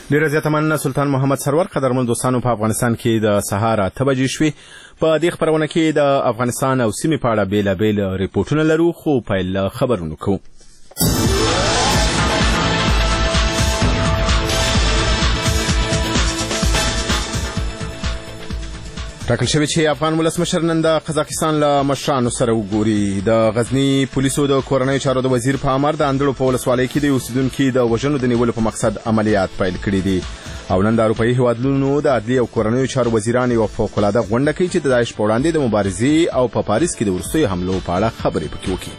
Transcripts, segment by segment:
ډیره زیاته مننه سلطان محمد سرور. قدرمن دوستانو، په افغانستان کې د سهار 8 بجې شوې. په دې خبرونه کې د افغانستان او سیمې په اړه بیلابیل ریپورتونه لرو، خو پیل خبرونه کوو. ټاکل شوی چې افغان ولسمشر نن د قزاقستان له مشرانو سره وګوري. د غزنی پولیسو د کورنیو چارو د وزیر په امر د اندړو په ولسوالۍ کې د اوسیدونکو د وژنو د نیولو په مقصد عملیات پیل کړي دي. او نن د اروپایي هیوادونو د عدلي او کورنیو چارو وزیران یو فوق‌العاده غونډه کوي چې د داعش په وړاندې د مبارزې او په پاریس کې د وروستیو حملو په اړه خبرې پکې وکړي.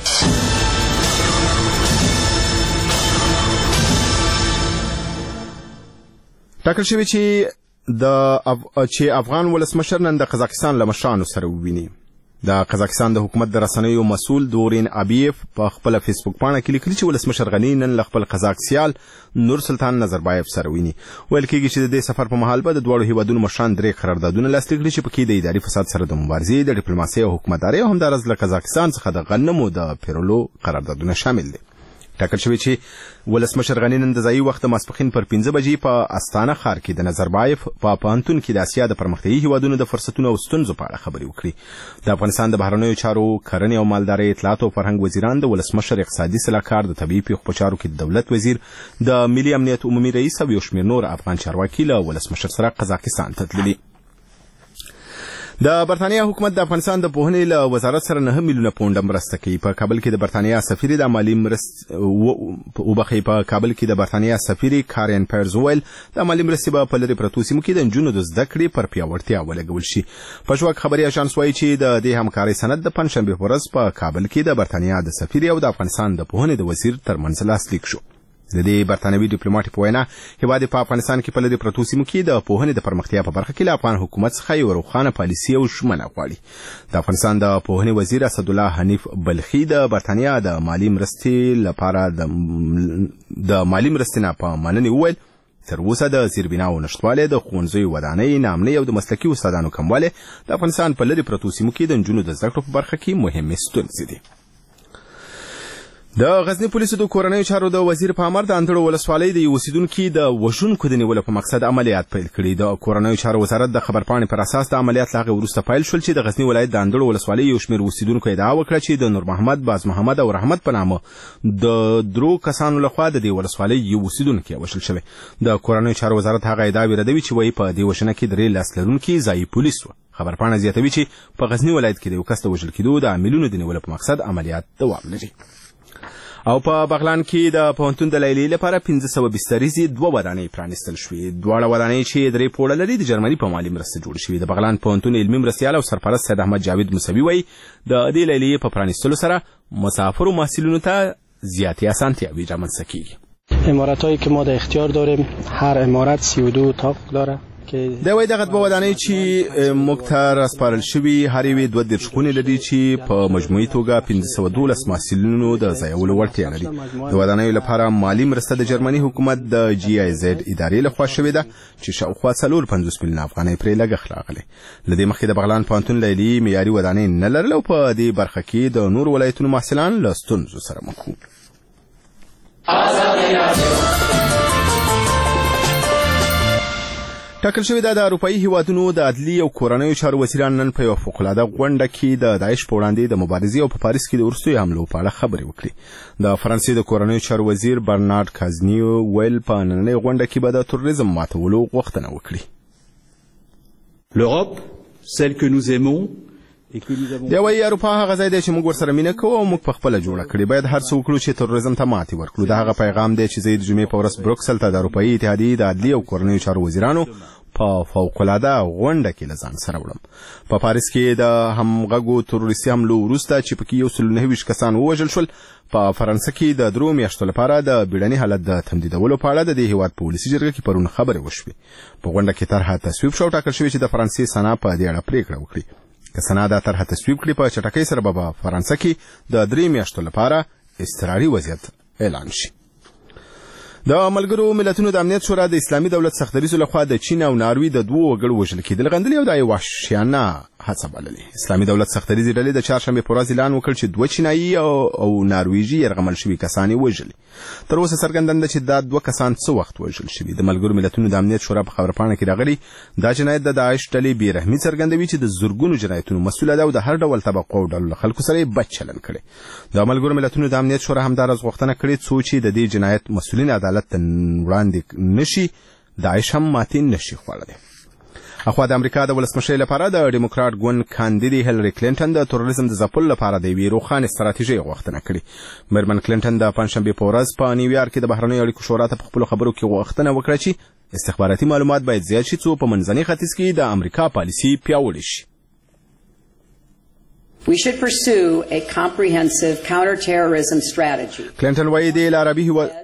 ټاکل شوی چې افغان ولسمشر نن د قزاقستان له مشرانو سره وویني. د قزاقستان د حکومت د رسنیو مسؤل دورین ابیف په خپل فیسبوک پاڼه کې لیکلي چې ولسمشر غنی نن له خپل قزاق سیال نور سلطان نظربایف سره ویني. ویل کېږي چې د دې سفر په مهال به د دواړو هیوادونو مشران 3 قراردادونه لاسلیک کړي چې پکې د اداري فساد سره د مبارزې، د ډیپلوماسۍ او حکومتدارۍ او همدارس له قزاقستان څخه د غنمو د پیرلو قراردادونه شامل دي. ټاکل شوی چې ولسمشر غنی نن د ځایي وخت ماسپښین پر 5 بجې په استانه ښار کې د نظربایف په پوهنتون کې د اسیا د پرمختیایي هیوادونو د فرصتونو او ستونزو په اړه خبرې وکړي. د افغانستان د بهرنیو چارو، کرنې او مالدارۍ، اطلاعات او فرهنګ وزیران، د ولسمشر اقتصادي سلاکار، د طبیعي پیښو په چارو کې د دولت وزیر، د ملي امنیت عمومي رئیس او یو شمېر نور افغان چارواکي له ولسمشر سره قزاقستان ته تللي. د برتانیا حکومت د افغانستان د پوهنې له وزارت سره 9 میلیونه پونډ مرسته کوي. په کابل کې د برتانیا سفیر د مالی سفیر کارین پیرز ویل د مالی مرستې به په لرې پرتو سیمو کې د نجونو د زده کړې پر پیاوړتیا ولګول شي. پښواک خبري اژانس وایي چې د دې همکارۍ سند د پنځشنبه په ورځ په کابل کې د برتانیا د سفیر او د افغانستان د پوهنې د وزیر ترمنځ لاسلیک شو. د دې برتانوي ډیپلوماټ په وینا هیواد په افغانستان کې په لرې پرتو سیمو کې د پوهنې د پرمختیا په برخه کې له افغان حکومت څخه یو روښانه پالیسي او ژمنه غواړي. د افغانستان د پوهنې وزیر اسدالله حنیف بلخي د برتانیا د مالی مرستې لپاره د مالی مرستې نه په مننې وویل تر اوسه د زیربناو نشټوالی، د ښوونځیو ودانۍ ناامنۍ او د مسلکي استادانو کموالی د افغانستان په لرې پرتو سیمو کې د نجونو د زده کړو په برخه کې مهمې ستونزې دي. د غزنی پولیسو د کورنیو چارو د وزیر په امر د اندړو ولسوالۍ د اوسیدونکو د وژونکو د نیولو په مقصد عملیات پیل کړي. د کورنیو چارو وزارت د خبرپاڼې پر اساس د عملیات لاغه وروسته پیل شول چې د غزنی ولایت د اندړو ولسوالۍ یو شمېر اوسیدونکو ادعا وکړه چې د نور محمد، باز محمد او رحمت په نامه د 3 کسانو لخوا د دې ولسوالۍ یو اوسیدونکو وژل شوی. د کورنیو چارو وزارت هغه ادعا ردوي چې وایي په دې وژنه کې 3 لاس لرونکي ځایي پولیس و. خبرپاڼه زیاتوي چې په غزنی ولایت کې د یو کس د وژل کېدو د عاملونو د نیولو په مقصد عملیات دوام لري. او په بغلان کې د پوهنتون د لیلیې لپاره 1500 بستریزې 2 ودانۍ پرانیستل شوې. دواړه ودانۍ چې 3 پوړه لري د جرمني په مالي مرسته جوړ شوې. د بغلان پوهنتون علمي مرستیال او سرپرست سید احمد جاوید موسوي وایي د دې لیلیې په پرانیستلو سره مسافر او محصلینو ته زیاتې اسانتیاوې رامنځته کیږي. عمارتایی که ما در اختیار داریم هر عمارت 32 اتاق داره. دا وایي دغه 2 ودانۍ چې موږ ته راسپارل شوي هر یوې 22 خونې لري چې په مجموعي توګه 512 محصلینو د ځایولو وړتیا لري. د ودانیو لپاره مالي مرسته د جرمني حکومت د GIZ ادارې لخوا شوې ده چې شاوخوا 450 میلیون افغانۍ پرې لګښت راغلی. له دې مخکې د بغلان پوهنتون لیلیې معیاري ودانۍ نه لرله او په دې برخه کې د نور ولایتونو محصلان له ستونزو سره مخ وو. ټاکل شوی د اروپایي هیوادونو د عدلي او کورنیو چارو وزیران نن په یو فوق‌العاده غونډه کې د داعش په وړاندې د مبارزې او په پاریس کې د وروستیو حملو په اړه خبرې وکړي. د فرانسې د کورنیو چارو وزیر برنارد کازنیو ویل په نننۍ غونډه کې به د تروریزم ماتولو غوښتنه وکړي. l'Europe celle que nous aimons دی وایي اروپا هغه ځای دی چې موږ ورسره مینه کوو او موږ په خپله جوړه کړې. باید هر څه وکړو چې تروریزم ته ماتې ورکړو. د هغه پیغام دی چې زه د جمعې په ورځ بروکسل ته د اروپایي اتحادیې د عدلي او کورنیو چارو وزیرانو په فوق‌العاده غونډه کې له ځان سره وړم. په پاریس کې د همغږو تروریستي حملو وروسته چې پکې 129 کسان ووژل شول، په فرانسه کې د 3 میاشتو لپاره د بیړني حالت د تمدیدولو په اړه د دې هیواد په ولسي جرګه کې پرون خبرې وشوې. په غونډه کې طرحه تصویب شو. ټاکل شوی چې د فرانسې سنا په دې اړه پریکړه وکړي. که سنا دا طرحه تصویب کړي په چټکۍ سره به فرانسه کې د 3 میاشتو لپاره اضطراري وضعیت اعلان شي. د ملګرو ملتونو د امنیت شورا د اسلامي دولت سختدریزو لخوا د چین او ناروی د دوه وګړو وژل کېدل غندلي او د وحشیانه هڅه بللې. اسلامي دولت سختدریزې ډلې د چهارشنبې په ورځ اعلان وکړ چې دوه چینایي او نارویجي یرغمل شوي کسان یې وژلي. تر اوسه څرګنده ده چې دا دوه کسان څه وخت وژل شوي. د ملګرو ملتونو د امنیت شورا په خبرپاڼه کې راغلي دا جنایت د داعش ډلې بېرحمي څرګندوي چې د زرګونو جنایتونو مسؤله ده او د هر ډول طبقو او ډلو خلکو سره یې بد چلند کړی. د ملګرو ملتونو د امنیت شورا همداراز غوښتنه کړې څو چې د دې جنایت مسؤلین عدالت ته وړاندې نشي، داعش هم ماتې نشي خوړلی. اخوا د امریکا د ولسمشر لپاره د ډیموکرات ګوند کاندیدې هیلری کلینټن د تروریزم د ځپلو لپاره د یوې روښانه ستراتیژۍ غوښتنه کړې. میرمن کلینټن د پنځشنبې په ورځ په نیویارک کې د بهرنیو اړیکو شورا ته په خپلو خبرو کې غوښتنه وکړه چې استخباراتي معلومات باید زیات شي څو په منځني ختیځ کې د امریکا پالیسي پیاوړې شي. We should pursue a comprehensive counterterrorism strategy. کلینټن وايي د عربي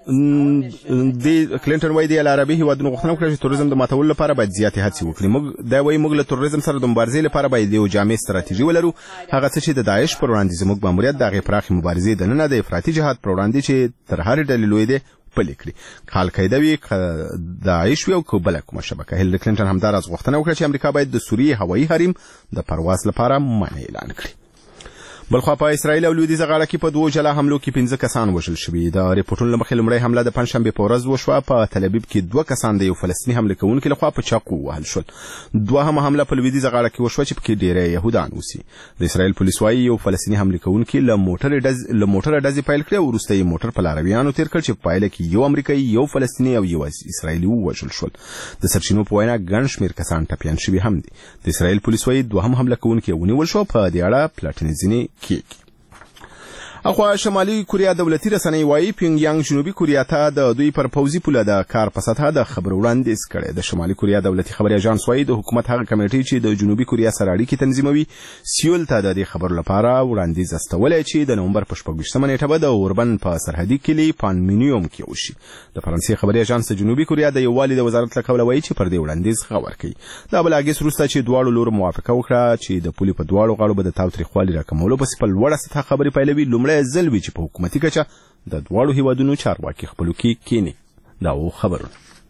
هیوادونو غوښتنه وکړه چې تروریزم د ماتولو لپاره باید زیاتې هڅې وکړي. موږ له تروریزم سره د مبارزې لپاره باید یو جامع ستراتیژي ولرو. هغه څه چې د داعش پر وړاندې زموږ ماموریت د هغې پراخې مبارزې دننه د افراطي جهاد پر وړاندې چې تر هرې ډلې لوی دی پلي کړي، که القاعده وي، که داعش وي او که بله کومه شبکه. هیلری کلینټن همداراز غوښتنه وکړه چې امریکا باید د سوریې هوایي حریم د پرواز لپاره منع اعلان کړي. بلخوا په اسرائیل او لویدیځه غاړه کې په دوه جلا حملو کې 15 کسان وژل شوي. د ریپورټونو له مخې لومړۍ حمله د پنځشنبې په ورځ وشوه. په تل ابیب کې 2 کسان د یو فلسطیني حمله کوونکي لخوا په چاقو ووهل شول. دوهمه حمله په لویدیځه غاړه کې وشوه چې پکې ډېری یهودان اوسي. د اسرائیل پولیس وايي یو فلسطیني حمله کوونکي له موټره ډزې پیل کړې او وروسته یې موټر په لارویانو تیر کړ چې په پایله کې یو امریکایي، یو فلسطیني او یو اسرائیلي ووژل شول. د سرچینو په وینا ګڼ شمېر کسان ټپیان شوي هم دي. د اسرائیل پولیس وايي دوهم حمله کوونکی ونیول شو. په دې اړه پلاټیني ځینې کېږي. اخوا شمالي کوریا دولتي رسنۍ وايي پیونګ یانګ جنوبي کوریا ته د دوی پر پوځي پوله د کار په سطحه د خبر وړاندیز کړي. د شمالي کوریا دولتي خبري اژانس وايي د حکومت هغه کمیټې چې د جنوبي کوریا سره اړیکې تنظیموي سیول ته د دې خبرو لپاره وړاندیز استولې چې د نومبر په 26مه نیټه به د اوربن په سرحدي کلي پانمینیوم کې وشي. د فرانسې خبري اژانس جنوبي کوریا د یووالي د وزارت له قبله وايي چې پر دې وړاندیز خبر کوي. دا بل اگست وروسته چې دواړو لورو موافقه وکړه چې د پولې په دواړو غاړو به د تاوتریخوالي راکمولو په سپل وړه سطحه خبري پیلوي. لومړی ځل وی چې په حکومتي کچه د دواړو هیوادونو چارواکي خپلو کې کینی. دا و خبرونه.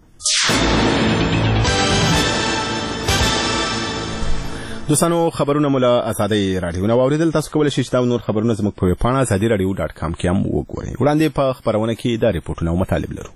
دوستانو خبرونه مو له ازادۍ راډیو نه واوریدل. تاسو کولی شئ چې دا نور خبرونه زموږ په ویبپاڼه azadiradio.com کې هم وګورئ. وړاندې په خبرونه کې دا ریپورټونه او مطالب لرو.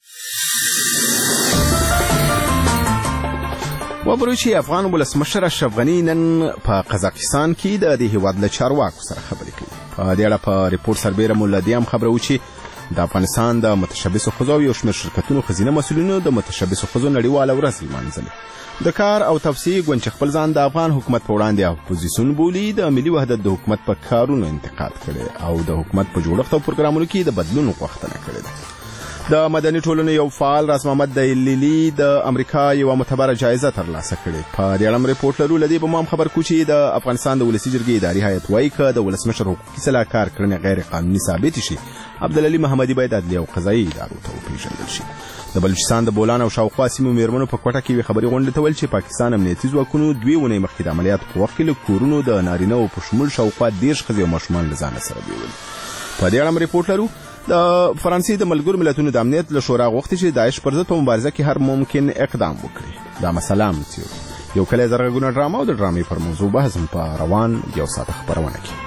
وګورئ چې افغان ولسمشر اشرف غني نن په قزاقستان کې د دې هیواد له چارواکو سره خبرې کوي. په دې اړه په ریپورت سربیره مو له دې هم خبره و چې د افغانستان د متشبثو ښځو او یو شمېر شرکتونو ښځینه مسؤلینو د متشبثو ښځو نړیواله ورځ لمانځلې. د کار او تفسیر ګوند چې خپل ځان د افغان حکومت په وړاندې اپوزیسیون بولي، د ملي وحدت د حکومت په کارونو انتقاد کړي او د حکومت په جوړښت او پروګرامونو کې د بدلون غوښتنه کړې ده. د مدني ټولنې یو فعال راز محمد دیلیلی د امریکا یو معتبره جایزه ترلاسه کړې. په دې اړه ریپورت لرو. لدی به هم خبر کو چې د افغانستان د ولسی جرګې اداري هیئت وايي چې د ولسمشر حقوقي صلاحکار کړنې غیر قانوني ثابت شي. عبدالعلی محمدي باید عدلیه او قضایي ادارو ته وپیژندل شي. د بلوچستان د بولان او شاوخوا سیمو میرمنو په کوټه کې خبري غونډه ته ویل چې پاکستان امنیتي ځواکونو 2 ونې مخکې د عملیات په وخت کې له کورونو د نارینه او په شمول شاوخوا 10 ښځې او ماشومان له ځانه سره بیول. په دې اړه ریپورت لرو. د فرانسې د ملګرو ملتونو د امنیت له شورا غوښتي چې داعش پر ضد په مبارزه کې هر ممکن اقدام وکړي. دا مسله یو کله زرغونه ډرامه او د ډرامې پر موضوع بحث په روان یو ساعت خبرونه کې.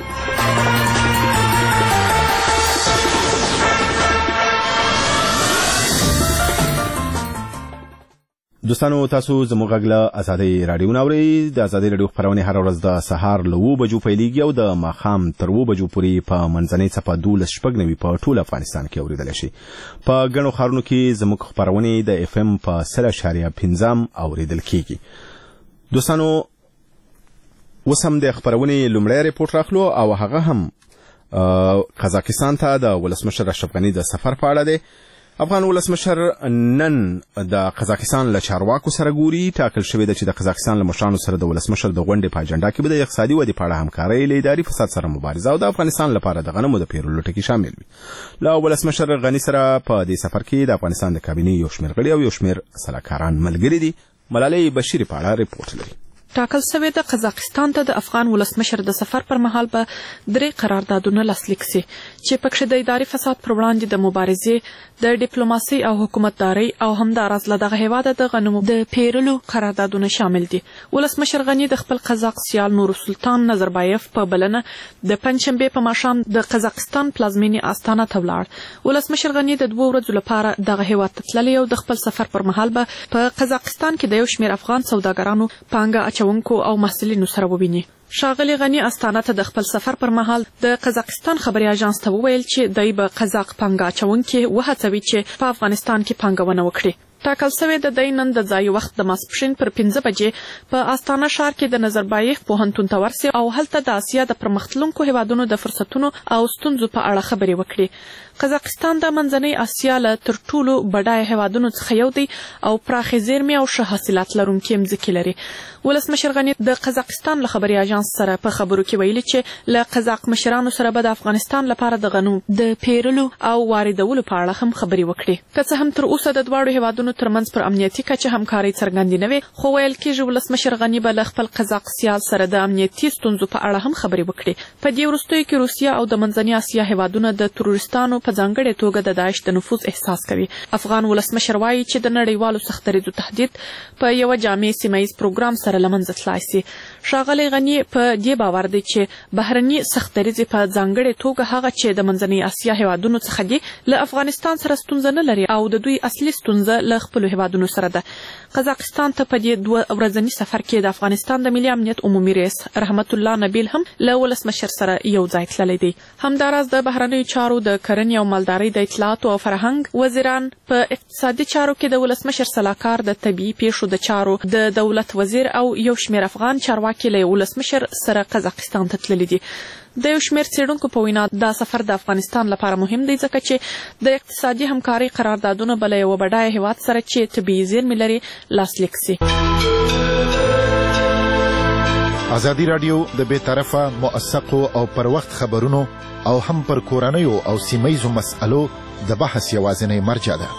دوستانو تاسو زموږ غږ له ازادۍ راډیو نه اورئ. د ازادۍ راډیو خبرونه هر ورځ د سهار له 9 بجو پیلېږي او د ماښام تر 2 بجو پورې په منځنۍ څپه 12:09 په ټول افغانستان کې اورېدلی شي. په ګڼو ښارونو کې زموږ خبرونه د اف ام په 100.5 اورېدل کېږي. دوستانو اوس هم د خبرونې لومړی ریپورټ راخلو او هغه هم قزاقستان ته د ولسمشر اشرف غني د سفر په اړه دی. افغان ولسمشر نن د قزاقستان له چارواکو سره ګوري. ټاکل شوی ده چې د قزاقستان له مشرانو سره د ولسمشر د غونډې په اجنډا کې به د اقتصادي ودې په اړه همکارۍ، له اداري فساد سره مبارزه او د افغانستان لپاره د غنمو د پیرلو ټکي شامل وي. له ولسمشر غني سره په دې سفر کې د افغانستان د کابینې یو شمېر غړي او یو شمېر سلاکاران ملګري دي. ملالۍ بشیر په اړه ریپورت لري. ټاکل شوې ده قزاقستان ته د افغان ولسمشر د سفر پر مهال به 3 قراردادونه لاسلیک سي چې پکښې د اداري فساد پر وړاندې د مبارزې د ډیپلوماسۍ او حکومتدارۍ او همداراز له دغه هیواده د غنمو د پیرلو قراردادونه شامل دي. ولسمشر غني د خپل قزاق سیال نور سلطان نظربایف په بلنه د پنجشنبې په ماښام د قزاقستان پلازمینې استانه ته ولاړ. ولسمشر غني د 2 ورځو لپاره دغه هیواد ته تللی او د خپل سفر پر مهال به په قزاقستان کې د یو شمېر افغان سوداګرانو پانګه اچونکو او محصلینو سره وویني. ښاغلي غني استانه ته د خپل سفر پر مهال د قزاقستان خبري اژانس ته وویل چې دوی به قزاق پانګه اچونکي وهڅوي چې په افغانستان کې پانګونه وکړي. ټاکل شوې ده د نن د ځای وخت د ماسپښین پر 15 بجې په استانه ښار کې د نظربایف پوهنتون ته ورسي او هلته د اسیا د پرمختلونکو هیوادونو د فرصتونو او ستونزو په اړه خبرې وکړي. قزاقستان د منځنۍ اسیا له تر ټولو بډایه هیوادونو څخه یو دی او پراخې زیرمې او ښه حاصلات لرونکي مځکې لري. ولسمشر غني د قزاقستان له خبري اژانس سره په خبرو کې ویلي چې له قزاق مشرانو سره به د افغانستان لپاره د غنمو د پیرلو او واردولو په اړه هم خبرې وکړي. که څه هم تر اوسه د دواړو هیوادونو ترمنځ پر امنیتي کچه همکاري څرګندې نه وي، خو ویل کېږي ولسمشر غني به له خپل قزاق سیال سره د امنیتي ستونزو په اړه هم خبرې وکړي. په دې وروستیو کې روسیه او د منځنۍ اسیا هیوادونه د تروریستانو په ځانګړې توګه د داعش د نفوذ احساس کوي. افغان ولسمشر وایي چې د نړیوالو سختدریځو تهدید په یو جامع سیمه‌ییز پروګرام سره له منځه تلای سي. ښاغلی غني په دې باور دی چې بهرني سختدریځې په ځانګړې توګه هغه چې د منځنۍ اسیا هیوادونو څخه دي له افغانستان سره ستونزه نه لري او د دوی اصلي ستونزه له خپلو هیوادونو سره ده. قزاقستان ته په دې 2 ورځني سفر کې د افغانستان د ملي امنیت عمومي رئیس رحمت الله نبیل هم له ولسمشر سره یو ځای تللی دی. همداراز د بهرنیو چارو د کرنې او مالدارۍ د اطلاعاتو او فرهنګ وزیران، په اقتصادي چارو کې د ولسمشر سلاکار، د طبیعي پیښو د چارو د دولت وزیر او یو شمېر افغان چارواکي له ولسمشر سره قزاقستان ته تللي دي. د یو شمېر څېړونکو په وینا دا سفر د افغانستان لپاره مهم دی ځکه چې د اقتصادي همکارۍ قراردادونه به له یوه بډایه هیواد سره چې طبیعي زیرمې لري لاسلیک سي. ازادي راډیو د بې طرفه، موثقو او پر وخت خبرونو او هم پر کورنیو او سیمه‌ییزو مسألو د بحث یوازینی مرجع ده.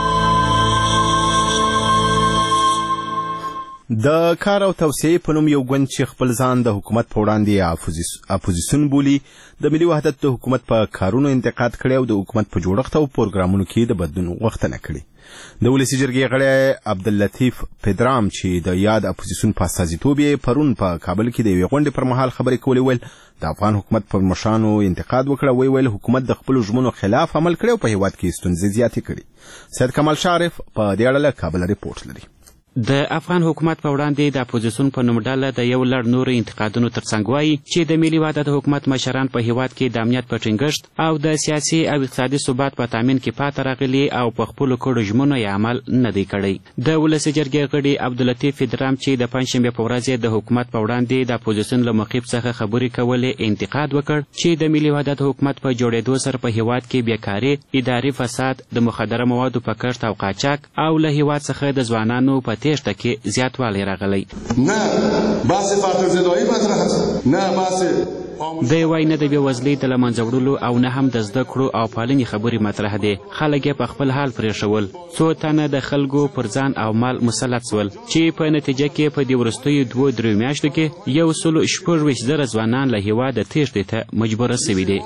د کار او توسعې په نوم یو ګوند چې خپل ځان د حکومت په وړاندې اپوزیسون بولي د ملي وحدت د حکومت په کارونو انتقاد کړی او د حکومت په جوړښت او پروګرامونو کې د بدلون غوښتنه کړې. د ولسي جرګې غړی عبداللطیف پدرام چې د یاد اپوزیسون په استازیتوب یې پرون په کابل کې د یوې غونډې پر مهال خبرې کولې، ویل د افغان حکومت پر مشرانو انتقاد وکړه. ویل حکومت د خپلو ژمنو خلاف عمل کړی او په هیواد کې ستونزې زیاتې کړي. سید کمال شارف په دې اړه له کابل ریپورټ لري. د افغان حکومت په وړاندې د اپوزیسون په نوم ډله د یو لړ نورو انتقادونو ترڅنګ وایي چې د ملي وحدت حکومت مشران په هیواد کې د امنیت په ټینګښت او د سیاسي او اقتصادي ثبات په تامین کې پاتې راغلي او په خپلو کړو ژمنو یې عمل نه دی کړی. د ولسي جرګې غړي عبداللطیف پدرام چې د پنجشنبې په ورځ د حکومت په وړاندې د اپوزیسون له موقف څخه خبرې کولې انتقاد وکړ چې د ملي وحدت حکومت په جوړېدو سره په هیواد کې بیکاري، اداري فساد، د مخدره موادو په کښت او قاچاق او له هیواد څخه د ځوانانو په تېښته کې زیاتوالی راغلی. نه بحث فقر زدایی مطرح است، نه بحث دی وایي نه د بېوزلۍ د له منځه وړلو او نه هم د زده کړو او پالنې خبرې مطرح دي. خلک یې په خپل حال پرېښول. څو تنه د خلکو پر ځان او مال مسلط شول چې په نتیجه کې په دې وروستیو 2-3 میاشتو کې 126,000 ځوانان له هیواده تېښتې ته مجبوره سوي دي.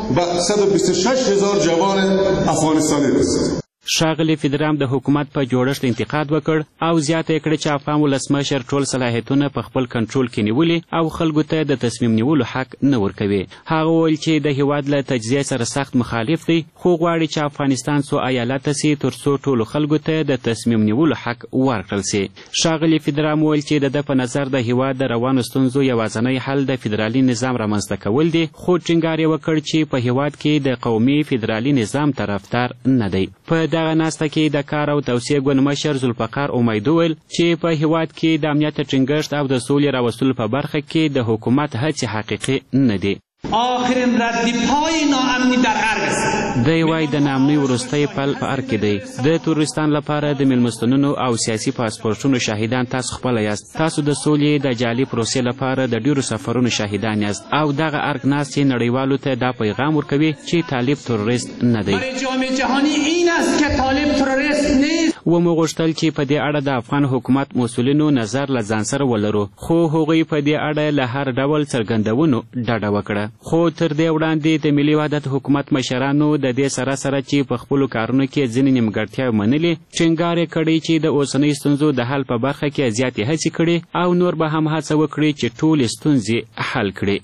126,000 جوان افغانستانی است. ښاغلي فدرام د حکومت په جوړښت انتقاد وکړ او زیاته یې کړه چې افغان ولسمشر ټول صلاحیتونه په خپل کنټرول کې نیولي او خلکو ته د تصمیم نیولو حق نه ورکوي. هغه وویل چې د هیواد له تجزیې سره سخت مخالف دی، خو غواړي چې افغانستان څو ایالته سي تر څو ټولو خلکو ته د تصمیم نیولو حق ورکړل سي. ښاغلي فدرام وویل چې د ده په نظر د هیواد د روانو ستونزو یوازینی حل د فدرالي نظام رامنځته کول دي، خو ټینګار یې وکړ چې په هیواد کې د قومي فدرالي نظام طرفدار نه دی. په دغه ناسته کې د کار او توسعې ګوند مشر ذوالفقار امید وویل چې په هیواد کې د امنیت ټینګښت او د سولې راوستلو په برخه کې د حکومت هڅې حقیقي نه دي. آخرین رد پای ناامنی در ارگ است. دی وایي د ناامنۍ وروستی پل په ارګ کې دی. د تروریستان لپاره د میلمستونونو او سیاسي پاسپورټونو شاهدان تاسو خپله یاست. تاسو د سولې د جعلي پروسې لپاره د ډیرو سفرونو شاهدان یاست او دغه ارګ ناستې نړیوالو ته دا پیغام ورکوي چې طالب تروریست نه دی. برای جامعه جهانی این است که طالب تروریست نیست. ومو غوښتل چې په دې اړه د افغان حکومت مسؤلینو نظر له ځان سره ولرو، خو هغوی په دې اړه له هر ډول څرګندونو ډډه وکړه. خو تر دې وړاندې د ملي وحدت حکومت مشرانو د دې سره چې په خپلو کارونو کې ځینې نیمګړتیاوې منلې، ټینګار یې کړی چې د اوسنۍ ستونزو د حل په برخه کې زیاتې هڅې کړي او نور به هم هڅه وکړي چې ټولې ستونزې حل کړي.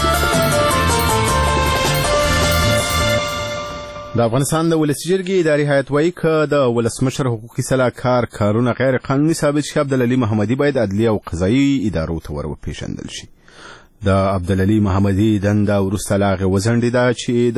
د افغانستان د ولسي جرګې اداري هیئت وایي که د ولسمشر حقوقي سلاکار کارونه غیر قانوني ثابت شي، عبدالعلي محمدي باید عدلیه او قضایي ادارو ته وپېژندل شي. د عبدالعلي محمدي دنده وروسته له هغې وځنډېده چې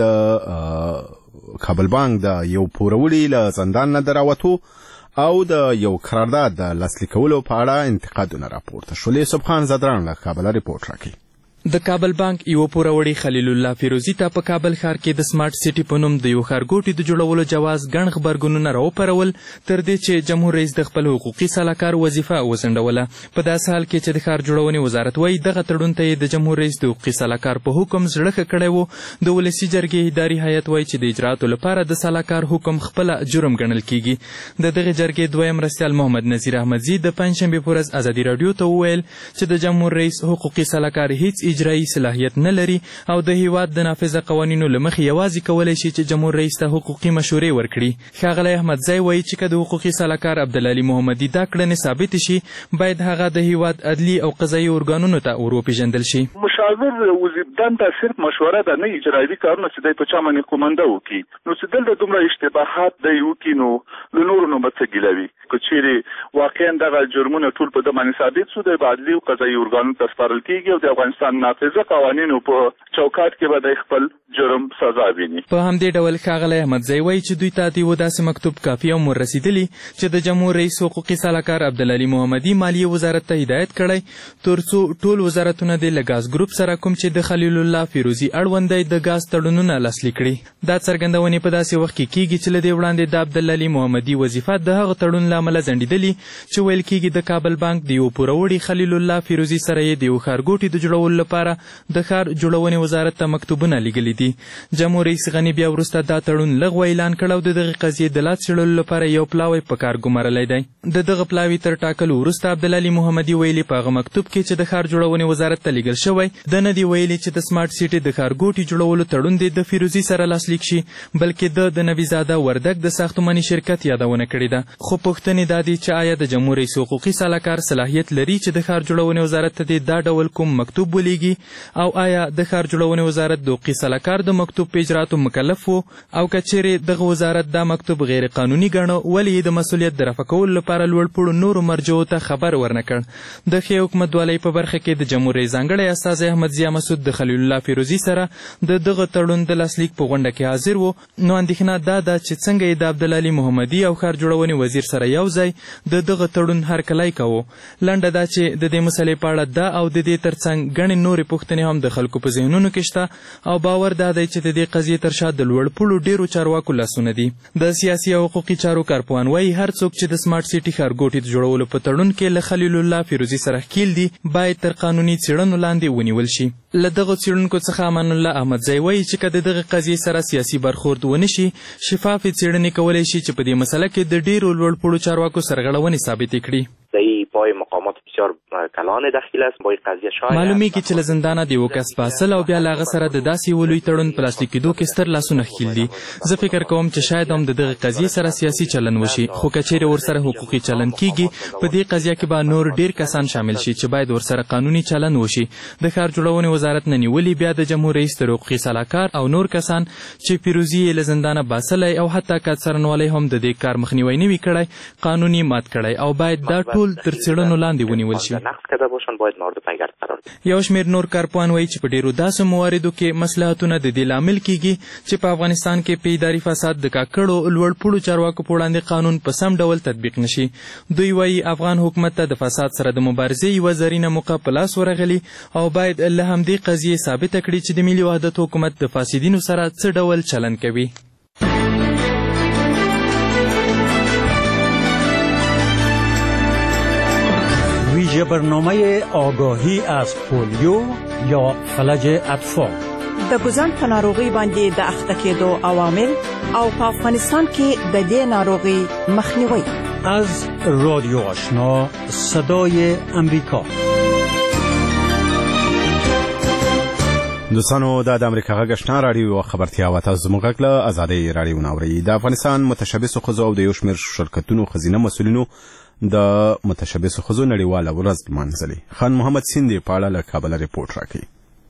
د کابل بانک د یو پوروړي له زندان نه د راوتو او د یو قرارداد د لاسلیک کولو په اړه انتقادونه راپورته شول. یوسف خان زدران له کابل ریپورټ راکوي. د کابل بانک یو پوروړي خلیل الله فیروزي ته په کابل ښار کې د سمارټ سټي په نوم د یو ښارګوټي د جوړولو جواز ګڼ غبرګونونه راوپارول، تر دې چې جمهور رئیس د خپل حقوقي سلاکار وظیفه وځنډوله. په داسې حال کې چې د ښار جوړونې وزارت وایي دغه تړون ته یې د جمهور رئیس د حقوقي سلاکار په حکم زړه ښه کړی و. د ولسي جرګې اداري هیئت وایي چې د اجرااتو لپاره د سلاکار حکم خپله جرم ګڼل کیږي. د دغې جرګې دویم مرستیال محمد نذیر احمدزي د پنجشنبې په ورځ ازادي راډیو ته وویل چې د جمهور رئیس حقوقي سلاکار هیڅ اجرایي صلاحیت نه لري او د هیواد د نافذه قوانینو له مخې یوازې کولی شي چې جمهور رئیس ته حقوقي مشورې ورکړي. ښاغلی احمدزی وایي چې که د حقوقي سلاکار عبدالعلي محمدي دا کړنې ثابتې شي، باید هغه د هیواد عدلي او قضایي ارګانونو ته وروپېژندل شي. مشاور وظیفدان ته صرف مشوره ده، نه اجرایي کارونه چې دی په چا باندې کومنده وکړي. نو چې دلته دومره اشتباهات دی وکړي نو له نورو نو به څه ګیله وي. که چیرې واقعا دغه جرمونه ټول په ده باندې ثابت سو، دی به عدلي او قضایي ارګانونو ته سپارل کېږي او د افغانستان نافذه قوانینو په چوکاټ کې به د خپل جرم سزا ویني. په همدې ډول ښاغلی احمدزی وایي چې دوی ته د یو داسې مکتوب کافي هم وررسېدلي چې د جمهور رئیس حقوقي سلاکار عبدالعلي محمدي مالیې وزارت ته هدایت کړی تر څو ټول وزارتونه د له ګاز ګروپ سره کوم چې د خلیل الله فیروزي اړوند دی د ګاز تړونونه لاسلیک کړي. دا څرګندونې په داسې وخت کې کیږي چې له دې وړاندې د عبدالعلي محمدي وظیفه د هغه تړون له امله ځنډېدلې چې ویل کېږي د کابل بانک د یو پوروړي خلیل الله فیروزي سره یې د یو ښارګوټي د جوړولو لپاره د ښار جوړونې وزارت ته مکتوبونه لیږلي دي. جمهور رئیس غني بیا وروسته دا تړون لغوه اعلان کړ او د دغې قضیې د لا څېړلو لپاره یو پلاوی په کار ګمارلی دی. د دغه پلاوي تر ټاکلو وروسته عبدالعلي محمدي ویلي په هغه مکتوب کې چې د ښار جوړونې وزارت ته لیږل شوی، ده نه دي ویلي چې د سمارټ سټي د ښارګوټي جوړولو تړون دی د فیروزي سره لاسلیک شي، بلکې د نویزاده وردګ د ساختماني شرکت یادونه کړې ده. خو پوښتنې دا دي چې آیا د جمهور رئیس حقوقي سلاکار صلاحیت لري چې د ښار جوړونې وزارت ته دا ډول کوم مکتوب ولیږي، او آیا د ښار جوړونې وزارت د حقوقي سلاکار د مکتوب په اجرااتو مکلف و، او که چیرې دغه وزارت دا مکتوب غیر قانوني ګڼه ولې یې د مسؤلیت د رفع کولو لپاره لوړ پوړو نورو مرجعو ته خبر ورنه کړ. د ښې حکومتوالۍ په برخه کې د جمهور رئیس ځانګړی استازی احمد ضیا مسعود د خلیل الله فیروزي سره د دغه تړون د لاسلیک په غونډه کې حاضر و. نو اندېښنه دا ده چې څنګه یې د عبدالعلي محمدي او ښار جوړونې وزیر سره یو ځای د دغه تړون هرکلی کوو. لنډه دا چې د دې مسلې په اړه دا او د دې ترڅنګ ګڼې نورې پوښتنې هم د خلکو په ذهنونو کې شته او باور دا دی چې د دې قضیې تر شا د لوړ پوړو ډېرو چارواکو لاسونه دي. د سیاسي او حقوقي چارو کارپوهان وایي هر څوک چې د سمارټ سټي ښارګوټي د جوړولو په تړون کې له خلیل الله فیروزي سره ښکیل دي باید تر قانوني څېړنو لاندې ونیول شي. له دغو څېړونکو څخه امان الله احمدزی وایي چې که د دغې قضیې سره سیاسي برخورد ونه شي، شفافې څېړنې کولی شي چې په دې مسله کې د ډېرو لوړ پوړو چارواکو سرغړونې ثابتې کړي. پای مقامات بسیار کلان داخل است با این قضیه شاید معلومیږي چې له زندانه د یو کس په اصل او بیا له هغه سره د داسې یو لوی تړون په لاسلیک کېدو کې ستر لاسونه ښکیل دي. زه فکر کوم چې شاید هم د دغې قضیې سره سیاسي چلن وشي، خو که چیرې ورسره حقوقي چلن کیږي په دې قضیه کې به نور ډېر کسان شامل شي چې باید ورسره قانوني چلن وشي. د ښار جوړونې وزارت نه نیولي بیا د جمهور رئیس تر حقوقي سلاکار او نور کسان چې فیروزي یې له زندانه باسلی او حتی که څارنوالی هم د دې کار مخنیوی نه وي کړی، قانوني مات کړی او باید دا ټول تر څېړنو لاندې ونیول شي. یو شمېر نور کارپوهان وایي چې په ډېرو داسې مواردو کې مصلحتونه د دې لامل کیږي چې په افغانستان کې په اداري فساد د کاکړو لوړ پوړو چارواکو په وړاندې قانون په سم ډول تطبیق نشي. دوی وایي افغان حکومت ته د فساد سره د مبارزې یوه زرینه موقع په لاس ورغلي او باید له همدې قضیې ثابته کړي چې د ملي وحدت حکومت د فاسدینو سره څه ډول چلند کوي. ویژه برنامه آگاهی از پولیو یا فلج اطفال د ګوزن په ناروغي باندې د اخته کېدو عوامل او په افغانستان کې د دې ناروغي مخنیوي. از رادیو آشنا صدای امریکا. دوستانو د امریکا غږ آشنا راډیو او خبرتیا و تاسو موږ له آزادۍ راډیو ناوړي د افغانستان متشبث خزو او د یو شمېر شرکتونو خزینه مسؤلینو د متشبث خزو نړیواله ورځ لمانځلې. خان محمد سیندی په اړه له کابل ریپورت راکړي.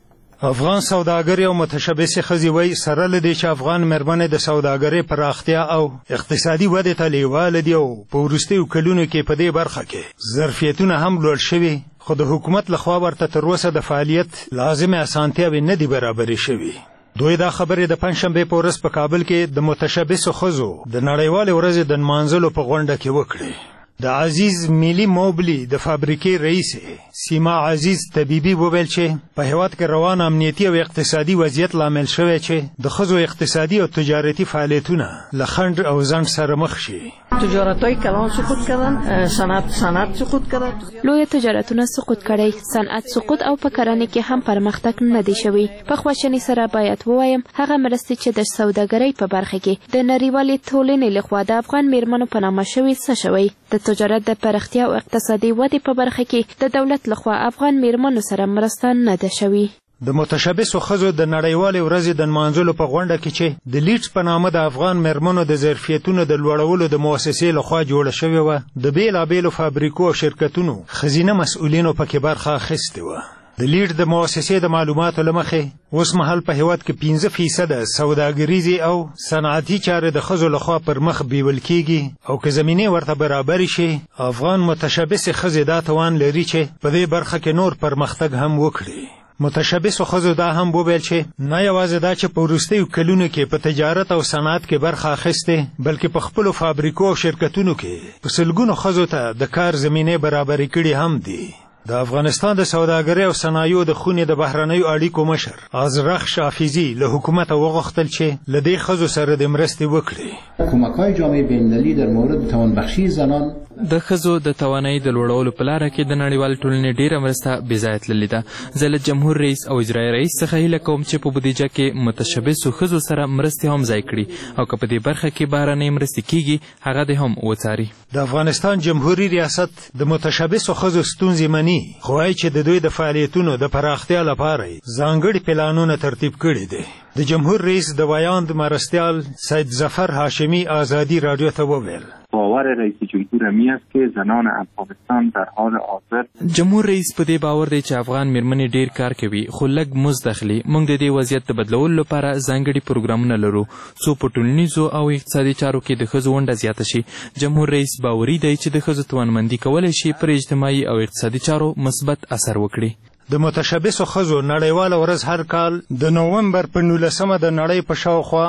افغان سوداګر او متشبث خزي وای سره لدی چې افغان مرمنې د سوداګرۍ پراختیا او اقتصادي ودې ته لیواله دي او په وروستیو کلونو کې په دې برخه کې ظرفیتونه هم لوړ شوي، خو د حکومت لخوا ورته تر اوسه د فعالیت لازمه اسانتیاوې نه دي برابرې شوي. دوی دا خبرې د پنځشنبې په ورځ په کابل کې د متشبث خزو د نړیوالې ورځې د نمانځلو په غونډه کې وکړې. د عزیز ملي موبلی د فابریکې رئیس سیما عزیز طبيبي وویل چې په هیواد کې روان امنیتي او اقتصادي وضعیت لامل شوی چې د خزو اقتصادي او تجارتي فعالیتونه له خنډ او ځنډ سره مخ شي. تجارت‌های کلان سقوط کردن، صنعت سقوط کرد. لوی تجارتونه سقوط کړي، صنعت سقوط او په کرنه کې هم پرمختګ نه دی شوی. په خواشنی سره باید ووایم هغه مرستې چې د سوداګرۍ په برخه کې د نړیوالې ټولنې لخوا د افغان میرمنو په نامه شوی څه شوی. د تجارت د پراختیا او اقتصادي ودې په برخه کې د دولت لخوا افغان میرمنو سره مرسته نه ده شوی. د متشبث خزو د نړیوالې ورځې د نمانځلو په غونډه کې چې د لیډز په نامه د افغان مرمنو د ظرفیتونو د لوړولو د مؤسسې لخوا جوړه شوې وه، د بیلابیلو فابریکو او شرکتونو خزینه مسؤلینو پکې برخه اخیستې وه. د لیډ د مؤسسې د معلوماتو له مخې اوس مهال په هیواد کې 15% سوداګریزې او صنعتي چارې د خزو لخوا پر مخ بیول کیږي او که زمینه ورته برابر شي افغان متشبث خزې دا توان لري چې په دې برخه کې نور پرمختګ هم وکړي. متشبث خزو دا هم وویل چې نه یوازې دا چې په وروستیو کلونو کې په تجارت او صنعت کې برخه اخیستې، بلکې په خپلو فابریکو او شرکتونو کې په سلګونو خزو ته د کار زمینه برابرې کړي هم دي. د افغانستان د سوداګرۍ او صنایعو د خونې د بهرنیو اړیکو مشر ازرخ حافظي له حکومت وغوښتل چې له دې خزو سره د مرستې وکړي. کمک‌های جامعه بین‌المللي در مورد توانبخشی زنان د ښځو د توانایي د لوړولو په لاره کې د نړیوال ټولنې ډیره مرسته بې ځایه تللې ده. زه له جمهور رئیس او اجرایي رئیس څخه هیله کوم چې په بودیجه کې متشبثو ښځو سره مرستې هم ځای کړي او که په دې برخه کې بهرنۍ مرستې کیږي هغه دې هم وڅاري. د افغانستان جمهوریت ریاست د متشبثو ښځو ستونزې مني، خو وایي چې د دوی د فعالیتونو د پراختیا لپاره ځانګړي پلانونه ترتیب کړي دي. د جمهور رئیس د ویاند مرستیال سید ظفر هاشمی آزادی رادیو ته وویل باور رئیس جمهور می است که زنان افغانستان در حال حاضر جمهور رئیس په دې باور دی چې افغان میرمنې ډیر کار کوي خو لږ مزد اخلي. موږ د دې وضعیت د بدلولو لپاره ځانګړي پروګرامونه لرو څو په ټولنیزو او اقتصادي چارو کې د ښځو ونډه زیاته شي. جمهور رئیس باوري دی چې د ښځو توانمندي کولی شي پر اجتماعي او اقتصادي چارو مثبت اثر وکړي. د متشبثو ښځو نړیواله ورځ هر کال د نومبر په 19مه د نړۍ په شاوخوا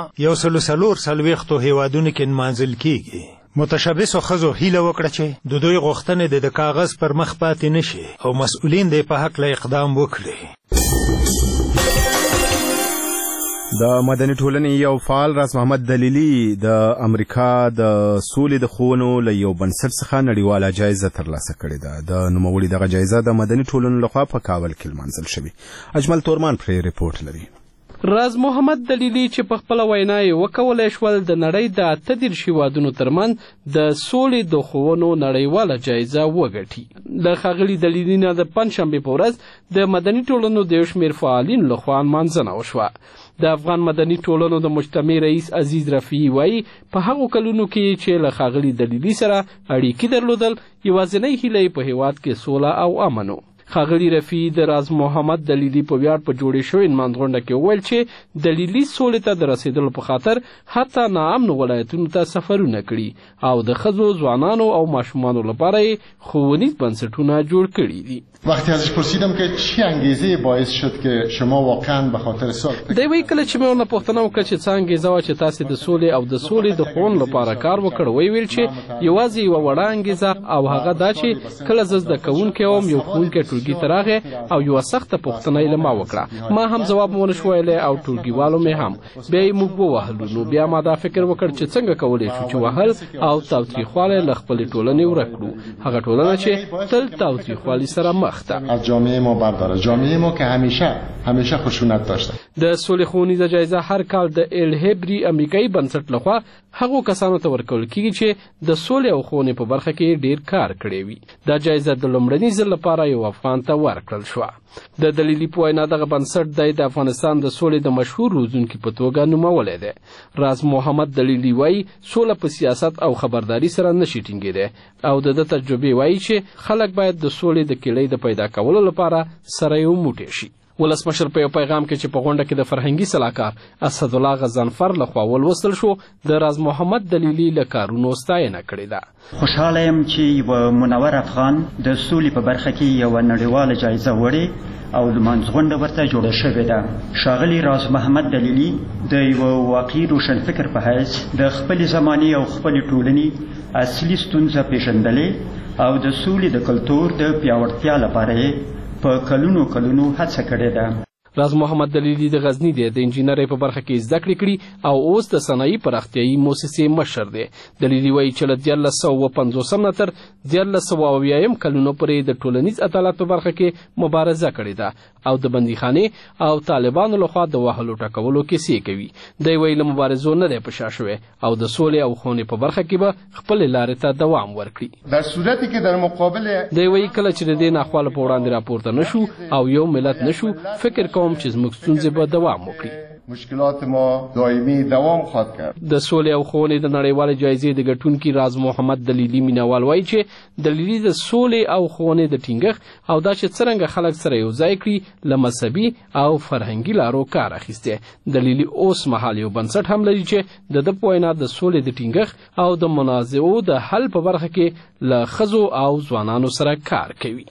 140 هیوادونو کې نمانځل کیږي. متشبثو ښځو هیله وکړه چې د دوی غوښتنې د کاغذ پر مخ پاتې نشي او مسؤلین دې په حق له اقدام وکړي. د مدني ټولنې یو فعال راز محمد دلیلی د امریکا د سولې د ښوونو له یو بنسټ څخه نړیواله جایزه ترلاسه کړې ده. د نوموړي دغه جایزه د مدني ټولنو لخوا په کابل کې لمانځل شوې. اجمل تورمان پرې ریپورت لري. راز محمد دلیلی چې په خپل وینا یې وکولای شول د نړۍ د 38 هیوادونو ترمن د سولې د ښوونو نړیواله جایزه وګټي. د ښاغلي دلیلی نه د پنځشنبې په ورځ د مدني ټولنو د یو شمېر فعالینو لخوا نمانځنه وشوه. د افغان مدني ټولنو د مجتمع رئیس عزیز رفیعي وایي په هغو کلونو کې چې له ښاغلي دلیلی سره اړیکې درلودل یوازینۍ هیله یې په هیواد کې سوله او امن و. ښاغلي رفیعي د راز محمد دلیلی په ویاړ په جوړې شوې نمانځغونډه کې وویل چې دلیلی سولې ته د رسېدلو په خاطر حتی ناامنو ولایتونو ته سفرونه کړي او د ښځو، ځوانانو او ماشومانو لپاره یې ښوونیز بنسټونه جوړ کړي دي. وقتی ازش پرسیدم که چی انگیزه باعث شد که شما واقعا به خاطر صلح دی وی کله چې مې ورنه پوښتنه وکړه چې څه انګیزه وه چې تاسې د سولې او د سولې د ښوونې لپاره کار وکړ، ویل چې یوازې یوه وړه انګیزه او هغه دا چې کله زه زده کوونکی وم یو ښوونکی ټولګي ته راغی او یوه سخته پوښتنه یې له ما وکړه، ما هم ځواب ونه شو ویلی او ټولګیوالو مې هم. بیا یې موږ ووهلو. نو بیا ما دا فکر وکړ چې څنګه کولی شو چې وهل او تاوتریخوالی له خپلې ټولنې ورک کړو، هغه ټولنه چې تل تاوتریخوالي سره مخ ده. ما برداره جامعه ما که همیشه خشونت داشته. د سولې ښوونیزه جایزه هر کال د الهبري امریکایي بنسټ لخوا هغو کسانو ته ورکول کیږي چې د سولې او ښوونې په برخه کې ډیر کار کړی وي. دا جایزه د لومړني ځل لپاره یو افغان ته ورکړل شوه. د دلیلي په وینا دغه بنسټ د افغانستان د سولې د مشهور روزونکي په توګه نومولی دی. راز محمد دلیلي وایي سوله په سیاست او خبرداري سره نشي ټینګېدی او د تجربې وایي چې خلک باید د سولې د کیلۍ د پیدا کولو لپاره سره یو موټی شي. ولسمشر په یو پیغام کې چې په غونډه کې د فرهنګي صلاحکار اسدالله غضنفر لخوا ولوستل شو د راز محمد دلیلي له کارونو ستاینه کړې ده. خوشحاله یم چې یو منور افغان د سولې په برخه کې یوه نړیواله جایزه وړې او لمانځ غونډه ورته جوړه شوې ده. ښاغلي راز محمد دلیلي د یوه واقعي روشنفکر په حیث د خپلې زمانې او خپلې ټولنې اصلي ستونزه پېژندلې او د سولې د کلتور د پیاوړتیا لپاره په کلونو هڅه کړې ده. راز محمد دلیلي د غزنی دی د انجینرۍ په برخه کې زده کړې کړي او اوس د صنایي پراختیایي موسسې مشر دی. دلیلي وایي چې له 1950 نه تر 1980 کلونو پورې د ټولنیز عدالت په برخه کې مبارزه کړې ده او د بندیخانې او طالبانو لخوا د وهلو ټکولو کیسې کوي. دی وایي له مبارزو نه دی په شا شوی او د سولې او ښوونې په برخه کې به خپلې لارې ته دوام ورکړي. در صورتی که در مقابل دی وایي کله چې د دې ناخواله په وړاندې راپورته نشو او یو ملت نشو فکر کوم چې زموږ ستونزې به دوام وکړي. مشکلات ما دائمی دوام خواهد کرد. د سولې او ښوونې د نړیوالې جایزې د ګټونکي راز محمد دلیلي مینوال وایي چې دلیلي د سولې او ښوونې د ټینګښت او دا چې څرنګه خلک سره یو ځای کړي له مذهبي او فرهنګي لارو کار اخیستی. دلیلي اوس مهال یو بنسټ هم لري چې د ده په وینا د سولې د ټینګښت او د منازعو د حل په برخه کې له ښځو او ځوانانو سره کار کوي.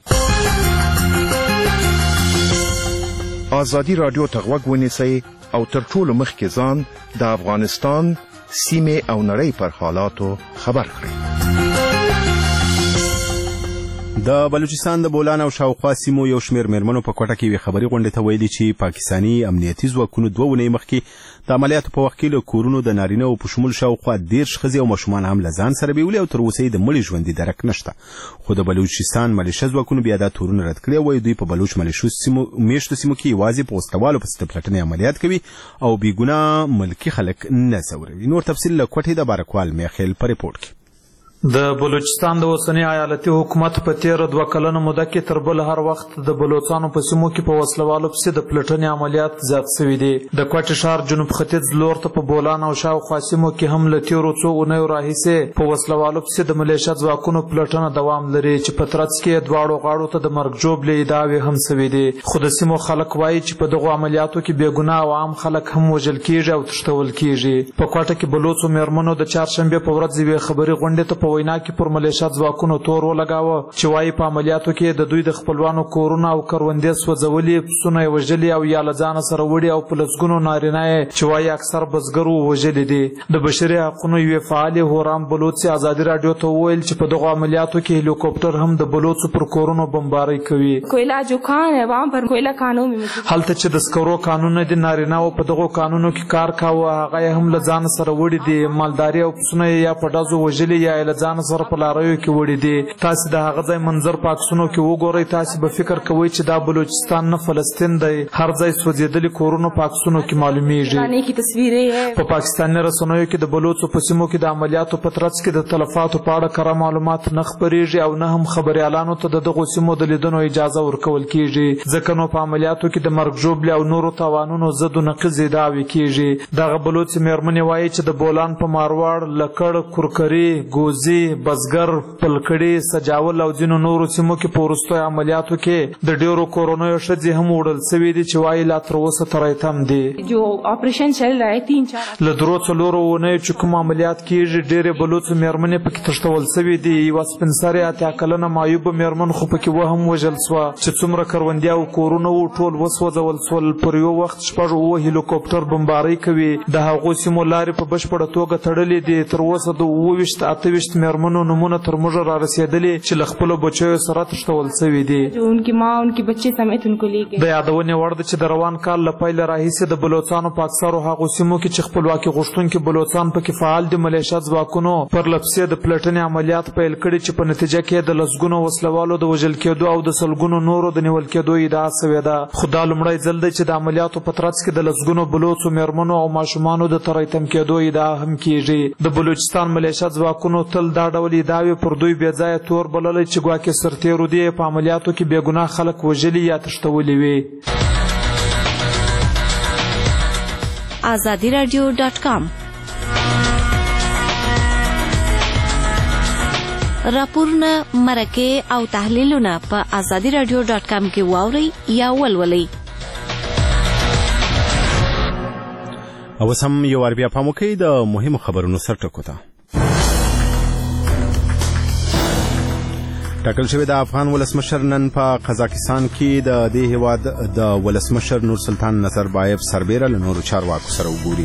آزادی رادیو ته غوږ ونیسئ او تر ټولو مخکې ځان د افغانستان سیمې او نړۍ پر حالاتو خبر کړئ. د بلوچستان د بولان او شاوخوا سیمو یو شمیر میرمنو په کوټه کې وی خبري غونډه ته ویلي چې پاکستانی امنیتي ځواکونو 2 ونې مخکې د عملیاتو په وخت کې له کورونو د نارینه او په شمول شاوخوا 10 ښځې او ماشومان هم له ځان سره بیولي او تر اوسه د مړي ژوندي درک نشته. خو د بلوچستان ملیشه ځواکونو بیا دا تورونه رد کړي او دوی په بلوچ ملیشو میشتو سیمو کې یوازې په وسلوالو پسې د پلټنې عملیات کوي او بیګناه ملکي خلک نه ځوروي. نور تفصیل له کوټې د بارکوال میخیل په ریپورت کې. د بلوچستان د اوسنی ایالتي حکومت په تیر 2 کلنه موده کې تر بل هر وخت د بلوچستانو په سیمو کې په وسلوالو پسې د پلټنې عملیات زیات شوي دي. د کوټې ښار جنوب ختیځ لور ته په بولان او شاوخوا سیمو کې هم له تیرو څو اونیو راهیسې په وسلوالو پسې د ملیشه ځواکونو پلټنه دوام لري چې په ترڅ کې دواړو غاړو ته د مرګ ژوبلې ادعاوې هم شوي دي. خو د سیمو خلک وایي چې په دغو عملیاتو کې بېګناه او عام خلک هم وژل کیږي او تښتول کیږي. په کوټه کې بلوڅو میرمنو د چهارشنبې په ورځ یوې خبري غونډې ته په وینا کې پر ملیشه ځواکونو تور ولګاوه چې وایي په عملیاتو کې د دوی د خپلوانو کورونه او کروندې سوځولي، پسونه یې وژلي او یا له ځانه سره وړي او په لسګونو نارینه یې چې وایي اکثر بزګرو وژلي دي. د بشري حقونو یوې فعالې هورام بلوڅي ازادي راډیو ته وویل چې په دغو عملیاتو کې هلیکوپټر هم د بلوڅو پر کورونو بمبارۍ کوي. هلته چې د سکرو قانونونه دي نارینه و په دغو قانونو کې کار کاوه هغه یې هم له ځانه سره وړي دي. مالداري او پسونه یې یا په ډزو وژلي یا یې له ځانه سره په لاریو کې وړي دي. تاسې د هغه ځای منظر په عکسونو کې وګورئ، تاسې به فکر کوئ چې دا بلوچستان نه فلسطین دی. هر ځای سوځېدلي کورونو په عکسونو کې معلومیږي. په پاکستاني رسنیو کې د بلوڅو په سیمو کې د عملیاتو په ترڅ کې د تلفاتو په اړه کره معلومات نه خپریږي او نه هم خبریالانو ته د دغو سیمو د لیدنو اجازه ورکول کیږي، ځکه نو په عملیاتو کې د مرګ ژوبلې او نورو تاوانونو ضد و نقیض ادعاوې کیږي. دغه بلوڅې میرمنې وایي چې د بولان په مارواړ، لکړ، کورکري، ګوزي، بزګر، پلکړي، سجاول او ځینو نورو سیمو کې په وروستیو عملیاتو کې د ډیرو کورنیو ښځې هم وړل شوي دي چې وایي لا تر اوسه تریتم دي. له 3-4 اونیو چې کوم عملیات کیږي ډیرې بلوڅو میرمنې پکې تښتول شوي دي. یوه سپین سرې 80 کلنه معیوبه میرمن خو پکې وهم وژل شوه چې څومره کروندې او کورونه وو ټول وسوځول شول. پر یو وخت 6 هلیکوپټر بمبارۍ کوي. د هغو سیمو لارې په بشپړه توګه تړلې دي. تر اوسه د 28 میرمنو نومونه تر موږ را رسېدلي چې له خپلو بچیو سره تښتول سوي دي. उनकी माँ उनके बच्चे समेत उनको ले गए. د یادونې وړ ده چې د روان کال له پیله راهیسې د بلوڅانو په اکثرو هغو سیمو کې چې خپلواکي غوښتونکي بلوڅان پکې فعال دي ملیشه ځواکونو پرلپسې د پلټنې عملیات پیل کړي چې په نتیجه کې د لسګونو وسلوالو د وژل کېدو او د سلګونو نورو د نیول کېدو ادعا سوې ده. خو دا لومړی ځل دی چې د عملیاتو په ترڅ کې د لسګونو بلوڅو میرمنو او ماشومانو د تریتم کېدو ادعا هم کېږي. د بلوچستان ملیشه ځواکونو تل دا ډول ادعاوې پر دوی بې ځایه تور بللی چې ګواکې سرتېرو دې په عملیاتو کې بېګناه خلک وژلي یا تښتولي وي. azadiradio.com راپورونه مرکه او تحلیلونه په azadiradio.com کې واورئ یا ولولئ. اوس هم یو ور بیا پام وکړئ د مهمو خبرونو سرټکو ته. ټاکل شوی د افغان ولسمشر نن په قزاقستان کې د دې هیواد د ولسمشر نور سلطان نظربایف سربیره له نورو چارواکو سره وګوري.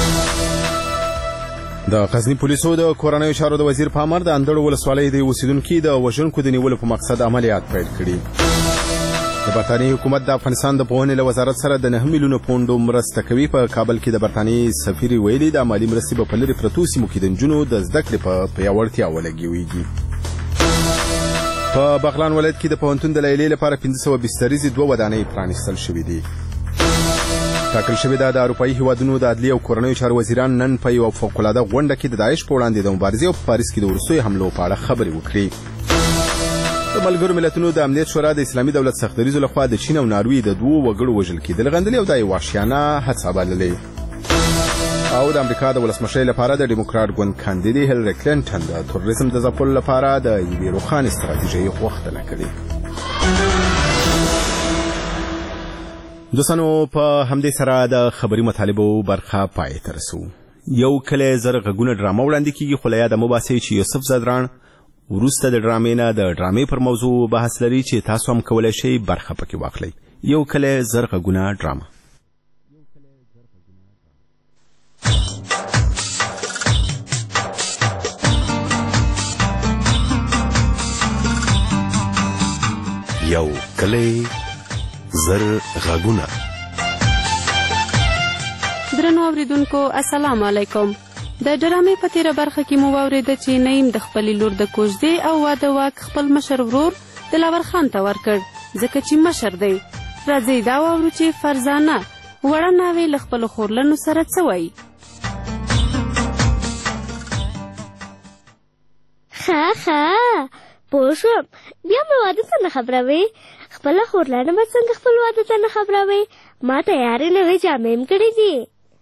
د غزنی پولیسو د کورنیو چارو د وزیر په امر د اندړو ولسوالۍ د اوسیدونکو د وژونکو د نیولو په مقصد عملیات پیل کړي. د برتانیې حکومت د افغانستان د پوهنې له وزارت سره د 9 میلیونو پونډو مرسته کوي. په کابل کې د برتانیې سفیر ویلي د مالی مرستې په لري پرتو سیمو کې د نجونو د زده کړې په پیاوړتیا ولګوي. په بغلان ولایت کې د پوهنتون د لیلیې لپاره 1500 بستریزې 2 ودانۍ پرانیستل شوې دي. ټاکل شوې ده د اروپایي هیوادونو د عدلیې او کورنیو چارو وزیران نن په یو فوق‌العاده غونډه کې د داعش په وړاندې د مبارزې او په پاریس کې د وروستیو حملو په اړه خبرې وکړي. د ملګرو ملتونو د امنیت شورا د اسلامي دولت سختدریزو لخوا د چین او ناروې د 2 وګړو وژل کېدل غندلې او د وحشیانه هڅه بللې. او د امریکا د ولسمشرۍ لپاره د ډیموکراټ ګوند کاندیدې هیلری کلینټن د تروریزم د ځپلو لپاره د یوې روښانه ستراتیژۍ غوښتنه کړې. دوستانو په همدې سره د خبري مطالبو برخه پای ته رسو. یو کله زر غږونه ډرامه وړاندې کیږي خو له یاده مو باسئ چې یوسف زادران وروسته د ډرامې نه د ډرامې پر موضوع بحث لري چې تاسو هم کولی شئ برخه پکې واخلئ. یو کله زر غږونه ډرامه. یو کلی زر غږونه. درنو اوریدونکو السلام علیکم. د ډرامې په تیره برخه کې مو واورېده چې نعیم د خپلې لور د کوژدې او واده واک خپل مشر ورور دلاور خان ته ورکړ ځکه چې مشر دی. راځئ دا واورو چې فرزانه وړه ناوې له خپلو خورلنو سره څه وایي. ښه پوه شوم. بیا مې واده ته نه خبروې؟ خپله خورلنه به څنګه خپل واده ته نه خبروې؟ ما تیارې نوې جامې هم کړې دي.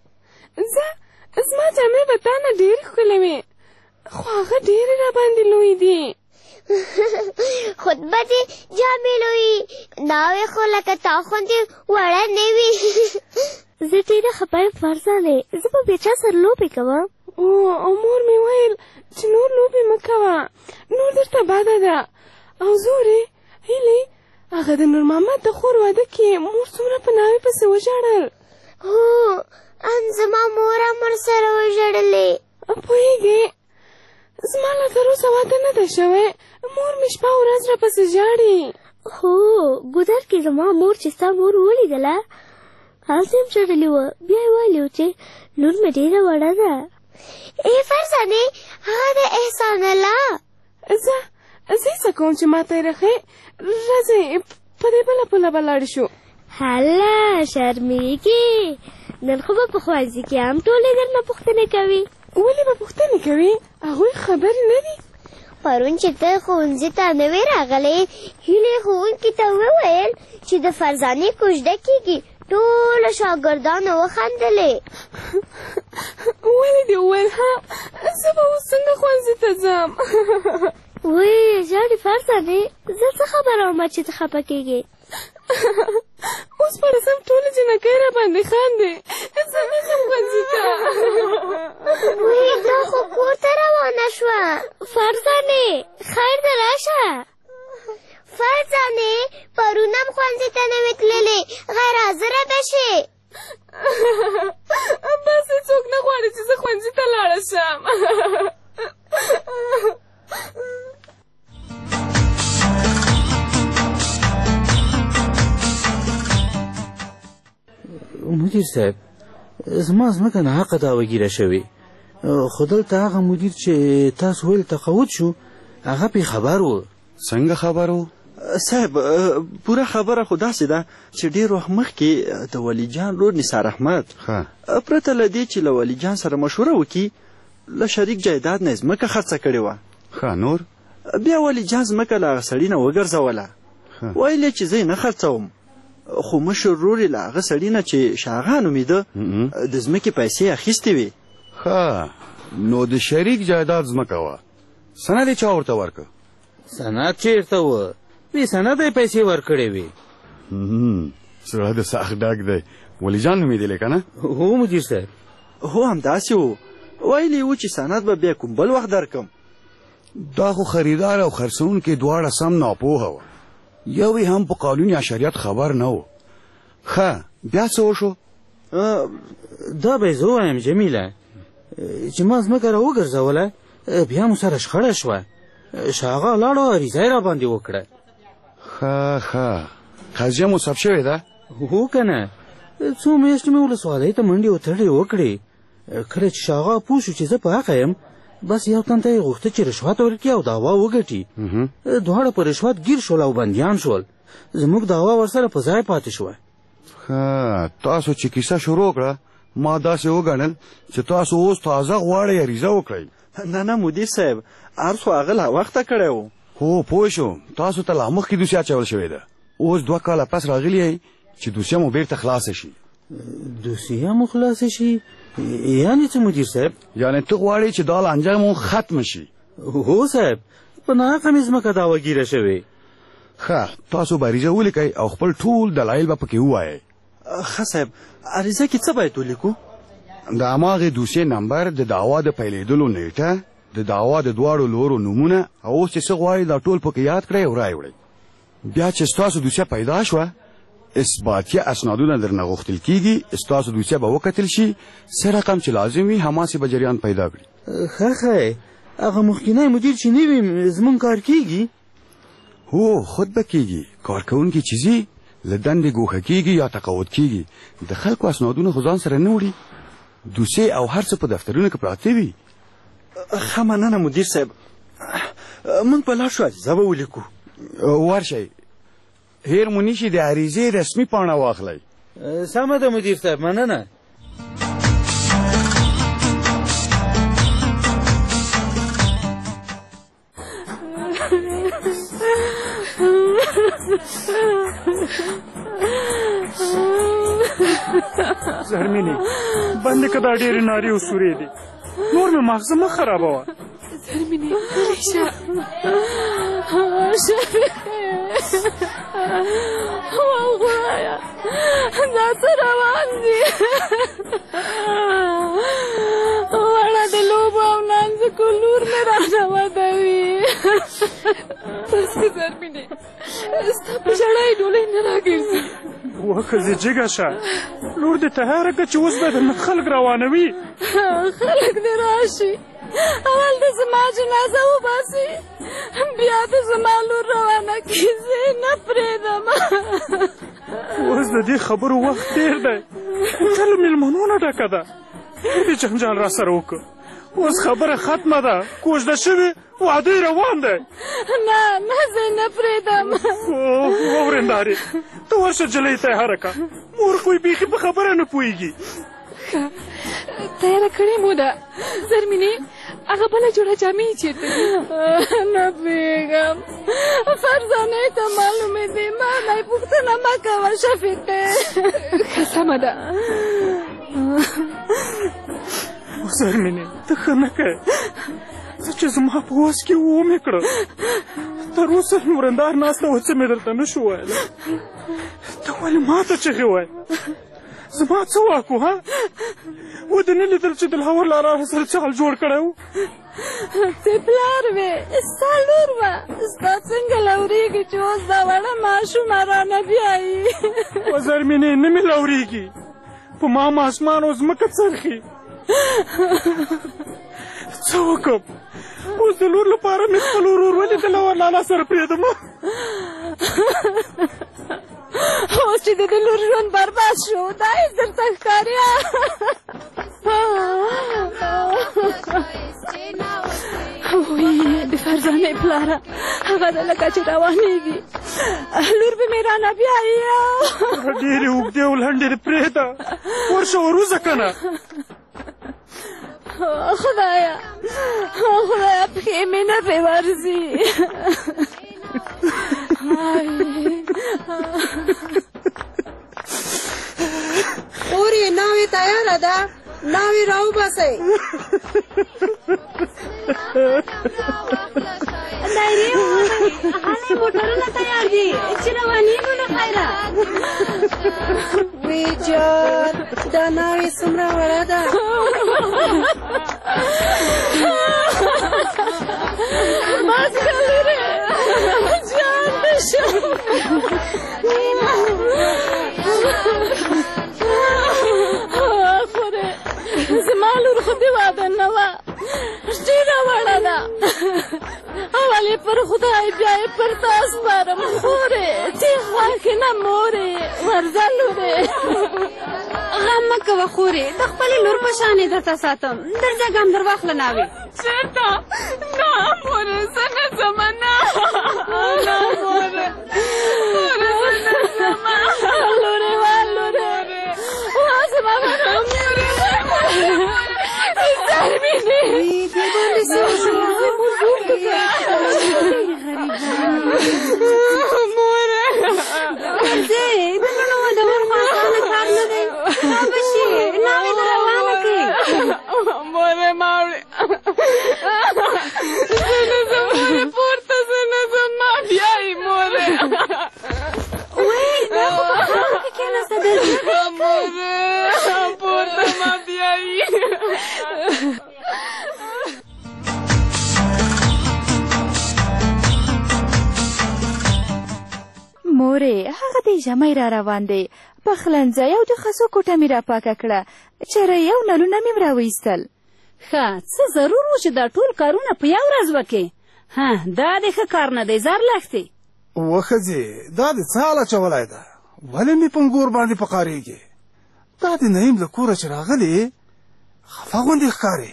زما جامې به تا نه ډېرې ښکلې وې خو هغه ډېرې راباندې لوی دي. خود به دې جامې لوی ناوې خو لکه تا خوندې وړه نه وي. زه ډېره خفه یم فرزانې. زه به بیا چا سره لوبې کوم. او مور مې ویل چې نور لوبې مه کوه نور درته بده ده. او زورې هیلې هغه د نور محمد د خور واده کې مور څومره په ناوې پسې وژړل. هو ان زما مور هم ورسره وژړلې. پوهېږې زما لا تر اوسه واده نه ده شوی. مور مې شپه ورځ راپسې ژاړي. هو ګودر کې زما مور چې ستا مور ولیدله هلته هم ژړلې وه. بیا یې ویلي و چې لور مې ډېره وړه ده. فرزانې هغه د احسان الله. زه هڅه کوم چې ما ته یې رخې. راځئ په دې بله پوله به لاړ شو. هله شرمېږې. نن خو به په ښوونځي کې هم ټولې درنه پوښتنې کوي. ولې به پوښتنې کوي؟ هغوی خبرې نه دي. پرون چې ته ښوونځي ته نه وې راغلی هیلې ښوونکي ته وویل چې د فرزانې کوژده کېږي. ټوله شاګردانو وخندلې. ولې دې وویل ها زه به اوس څنګه ښوونځي ته ځم. وی ژاړې فرزانې. زه څه خبره ومه چې ته خفه کېږې. اوس په رسم ټولې جنکۍ راباندې خاندې. زه نه ځم ښوونځي ته. وی دا خو کور ته روانه شوه. فرزانې خیر ده راشه. فرزانې پرون هم ښوونځي ته نه وې تللې غیر حاضره به شې. بس هېڅوک نه غواړي چې زه ښوونځي ته لاړه شم. مدیر صاحب زما ځمکه ناحقه دعوه شوې خو دلته هغه مدیر چې تاسو ویل تقاعد شو هغه پې خبر و. څنګه خبر و؟ صاحب پوره خبره خو داسې ده چې ډېر وخت مخکې د ولی جان لور نثار احمد پرته له دې چې له ولی جان سره مشوره وکړي له شریک جایداد نه ځمکه خرڅه کړې وه. نور بیا ولی جان ځمکه له هغه سړي نه وګرځوله ویل یې چې زه یې نه خرڅوم خو مشر ورور یې له هغه سړي نه چې شاغا نومېده د ځمکې پیسې اخیستې وې. نو د شریک جایداد ځمکه وه سند یې چا ورته ورکړه؟ سند چېرته و بې سنده یې پیسې ورکړې وې. زړه د سخت ډک دی. ولی جان نومېدلی که نه؟ هو مدیر صاحب هو همداسې و ویلې و چې سند به بیا کوم بل وخت درکم. دا خو خریدار او خرڅونکي دواړه سم ناپوهه وه یو یې هم په قانون یا شریعت خبر نه و. بیا څه وشو؟ دا به یې زه ووایم جمیله چې ما ځمکه را وګرځوله بیا مو سره شخړه شوه شاغه لاړو عریضه یې راباندې وکړه. قضیه مو ثبت شوې ده؟ هو که نه څو میاشتې مې ولسوالۍ ته منډې وتړې وکړې کله چې شاغه پوه شو چې زه په حقه یم بس یو تن ته یې غوښته چې رشوت ورکړي او دعوا وګټي. دواړه په رشوت ګیر شول او بندیان شول. زموږ دعوا ورسره په ځای پاتې شوه. تاسو چې کیسه شروع کړه ما داسې وګڼل چې تاسو اوس تازه غواړئ عریضه وکړئ. نه مدیر صاحب عرض خو هغه لا وخته کړی و. هو پوه شوم تاسو ته لا مخکې دوسیه اچول شوې ده اوس 2 کاله پس راغلی یئ چې دوسیه مو بیرته خلاصه شي. دوسیه مو خلاصه شي یعنې څه مدیر صاحب؟ یعنې ته غواړې چې دا لانجه مو ختمه شي. هو صاحب په ناحقه مې ځمکه دعوهګیره شوې. تاسو به عریضه ولیکئ او خپل ټول دلایل به پکې ووایئ. صاحب عریضه کې څه باید ولیکو؟ د هماغې دوسیې نمبر د دعوا د پیلېدلو نیټه د دعوا د دواړو لورو نومونه او اوس چې څه غواړئ دا ټول پکې یاد کړئ او رای وړئ. بیا چې ستاسو دوسیه پیدا شوه اثباتیه اسنادونه درنه غوښتل کیږي ستاسو دوسیه به وکتل شي څه رقم چې لازم وي هماسې به جریان پیدا کړي. هغه مخکینی مدیر چې نه وي زموږ کار کیږي؟ هو خود به کیږي. کارکوونکي چې ځي له دندې ګوښه کیږي یا تقاعد کیږي د خلکو اسنادونه خو ځان سره نه وړي دوسیې او هر څه په دفترونو کې پراته وي. ښه مننه مدیر صاحب موږ به لاړ شو عریضه به ولیکو. ورشئ هیر مو نیشي د عریضې رسمي پاڼه واخلئ. سمه ده مدیر صاحب مننه. زرمینې بندې که دا ډېرې نارې او سورې دي نور مې ماغزه مه خرابوه. زرمینې غلی شه خدایه دا څه روان دي وړه د لوبو او نانځکو لور مې رانه ودوي. بس که زرمینې ستا په ژړا یې ډولۍ نه راګرځي. وښځې جګه شه لور دې تیاره کړه چې اوس به درنه خلک روانوي. خلک دې راشي اول د زما جنازه وباسي بیا د زما لور روانه کړي زه یې نه پرېږدم. اوس د دې خبرو وخت تېر دی تل مېلمنو نه ډکه ده دې جنجال را سره وکړه اوس خبره ختمه ده کوژده شوې واده یې روان دی. نه زه یې نه پرېږدم. واورېندارې ته ورشه جلۍ تیاره کړه مور خو یې بیخي په خبره نه پوهېږي. تیاره کړې مو ده زرمینې هغه بله جوړه جامې یې چېرته دي؟ نه پوهېږم فرزانې ته معلومې دي ما نه یې پوښتنه مه کوه شفیقې. ښه سمه ده. زرمینې ته ښه نه کوې څه چې زما په وس کې ومې کړه تر اوسه نورندار ناسته وه څه مې درته نه شو ویلی. ته ولې ما ته چغې وایې زما څه واک و و دې نه لیدل چې د لاهور لاره سره چال جوړ کړی و. ته پلار وې ستا لور وه ستا څنګه لورېږي چې اوس دا وړه ماشومه رانه بیایي. و زرمینې نه مې لورېږي په ما اسمان او ځمکه څرخي. څه وکړم اوس د لور لپاره مې خپل ورور ولیدل او لالا سره پرېږدم. اوس چې د دې لور ژوند برباد شو دا یې درته ښکاریا وی د فرزانې پلاره هغه ده لکه چې روانېږي لور به مې رانه بیایي ډېرې اوږدې او لنډې پرېږده ورشه وروځه که نه خدایا پښې مې نه پرې ورځي خورې ناوې تیاره ده ناوې راوباسئ دایرې ووهئ هلئ موټرونه تیار دي چې روانېږو له خیره وی جان دا ناوې څومره وړه ده بس که لورې جان دې شو خورې زما لور خو دې واده نه وه ډېره وړه ده اول یې پر خدای بیا یې پر تا سپارم خورې تی خوا کې نه مورې ورځه لورې غم مه کوه خورې د خپلې لور په شانې درته ساتم درځه ګام در واخله ناوې چېرته نه مورې زه نه ځمه نه مورې زه نه ځمه لورې وا لورې وا زما مورې هغه دی ژمی را روان دی پخلنځی او د خسو کوټه مې را پاکه کړه چرۍ او نلونه مې راویستل ښه څه ضرور و چې دا ټول کارونه په یو ورځ وکې دا دې ښه کار نه دی زر لښتې وښځې دا دې څه حال اچولی ده ولې مې په انګور باندې پکارېږي دا د نعیم له کوره چې راغلې خفه غوندې ښکارې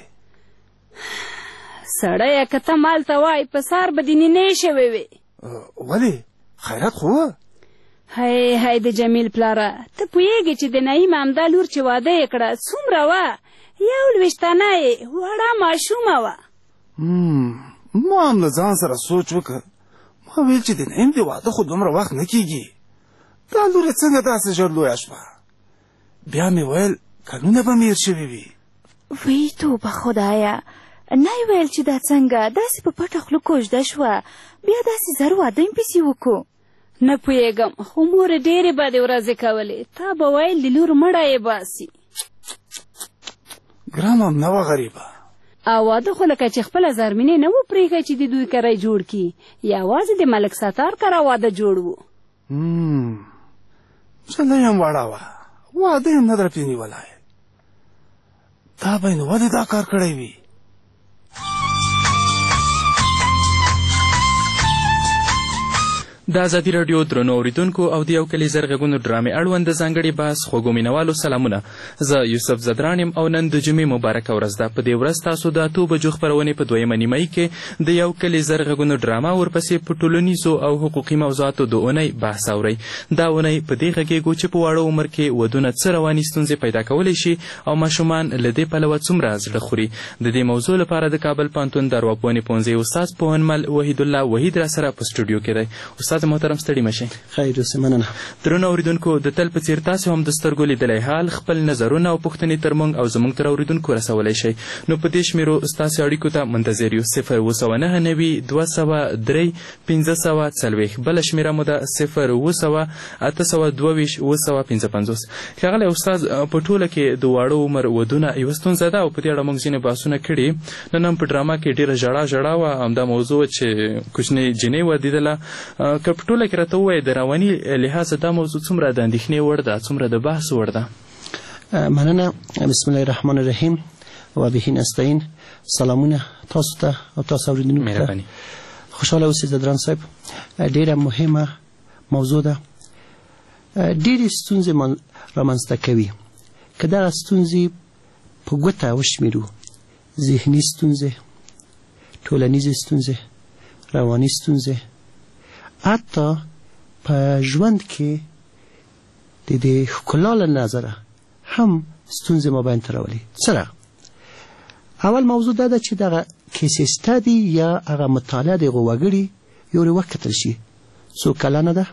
سړیه که ته مالته وای په سار به دې نیمې شوې وې ولې خیرات خو وه هی د جمیل پلاره ته پوهېږې چې د نعیم همدا لور چې واده یې کړه څومره وه 21 تنه یې وړه ماشومه وه ما هم له ځان سره سوچ وکړ ما ویل چې د نعیم د واده خو دومره وخت نه کېږي دا لور یې څنګه داسې ژر لویه شوه بیا مې ویل کلونه به میر شوي وي وی توبه خدایه نه یې ویل چې دا څنګه داسې په پټه خوله کوژده شوه بیا داسې زر واده یې پسې وکړو نه پوهېږم خو مورې ډېرې بدې ورځې کولې تا به ویل د لور مړه یې باسي ګرانه هم نه وه غریبه او واده خو لکه چې خپله زرمینې نه و پرېښی چې د دوی کری جوړ کړي یوازې د ملک ستار کره واده جوړ و چله یې هم وړه وه واده یې هم نه در پې نیولی دا به یې نو ولې دا کار کړی وي د ازادي راډیو درنو اوریدونکو او د یو کلی زر غږونو ډرامې اړوند د ځانګړي بحث خوږو مینوالو سلامونه زه یوسف زدران یم او نن د جمعې مبارکه ورځ ده په دې ورځ تاسو د 8 بجو خپرونې په 2مه نیمایي کې د یو کلی زر غږونو ډرامه ورپسې په ټولنیزو او حقوقي موضوعاتو د اونۍ بحث اورئ دا اونۍ په دې غږیږو چې په واړه عمر کې ودونه څه رواني ستونزې پیدا کولی شي او ماشومان له دې پلوه څومره زړه خوري د دې موضوع لپاره د کابل پوهنتون د ارواپوهنې پوهنځي استاد پوهنمل وحید الله وحید را سره په سټوډیو کې دی استاد محترم ستړي مشئ خیر اوسئ مننه درنو اوریدونکو د تل په څېر تاسې هم د سترګو لیدلی حال خپل نظرونه او پوښتنې تر موږ او زموږ تر اوریدونکو رسولی شئ نو په دې شمېرو ستاسې اړیکو ته منتظر یو 07992001540 بله شمېره مو ده 080820055 ښاغلی استاد په ټوله کې د واړه عمر ودونه یوه ستونزه ده او په دې اړه موږ ځینې بحثونه کړي نن هم په ډرامه کې ډېره ژړا وه همدا موضوع چې کوچنۍ جینۍ ودېدله که په ټوله کې راته ووایې د رواني لحاظه دا موضوع څومره د اندېښنې وړ ده څومره د بحث وړ ده مننه بسم الله الرحمن الرحیم و به نستعین سلامونه تاسو ته او تاسو اوریدونکو ته خوشحاله اوسئ زدران صاحب ډېره مهمه موضوع ده ډېرې ستونزې رامنځته کوي. که دغه ستونزې په ګوته وشمېرو، ذهني ستونزې، ټولنیزې ستونزې، رواني ستونزې، حتی په ژوند کې د دې ښکلا له نظره هم ستونزې مابین ته راولي. سره اول موضوع دا ده چې دغه کیس استادي یا هغه مطالعه د هغو وګړي یو وکتل شي څو کلنه ده،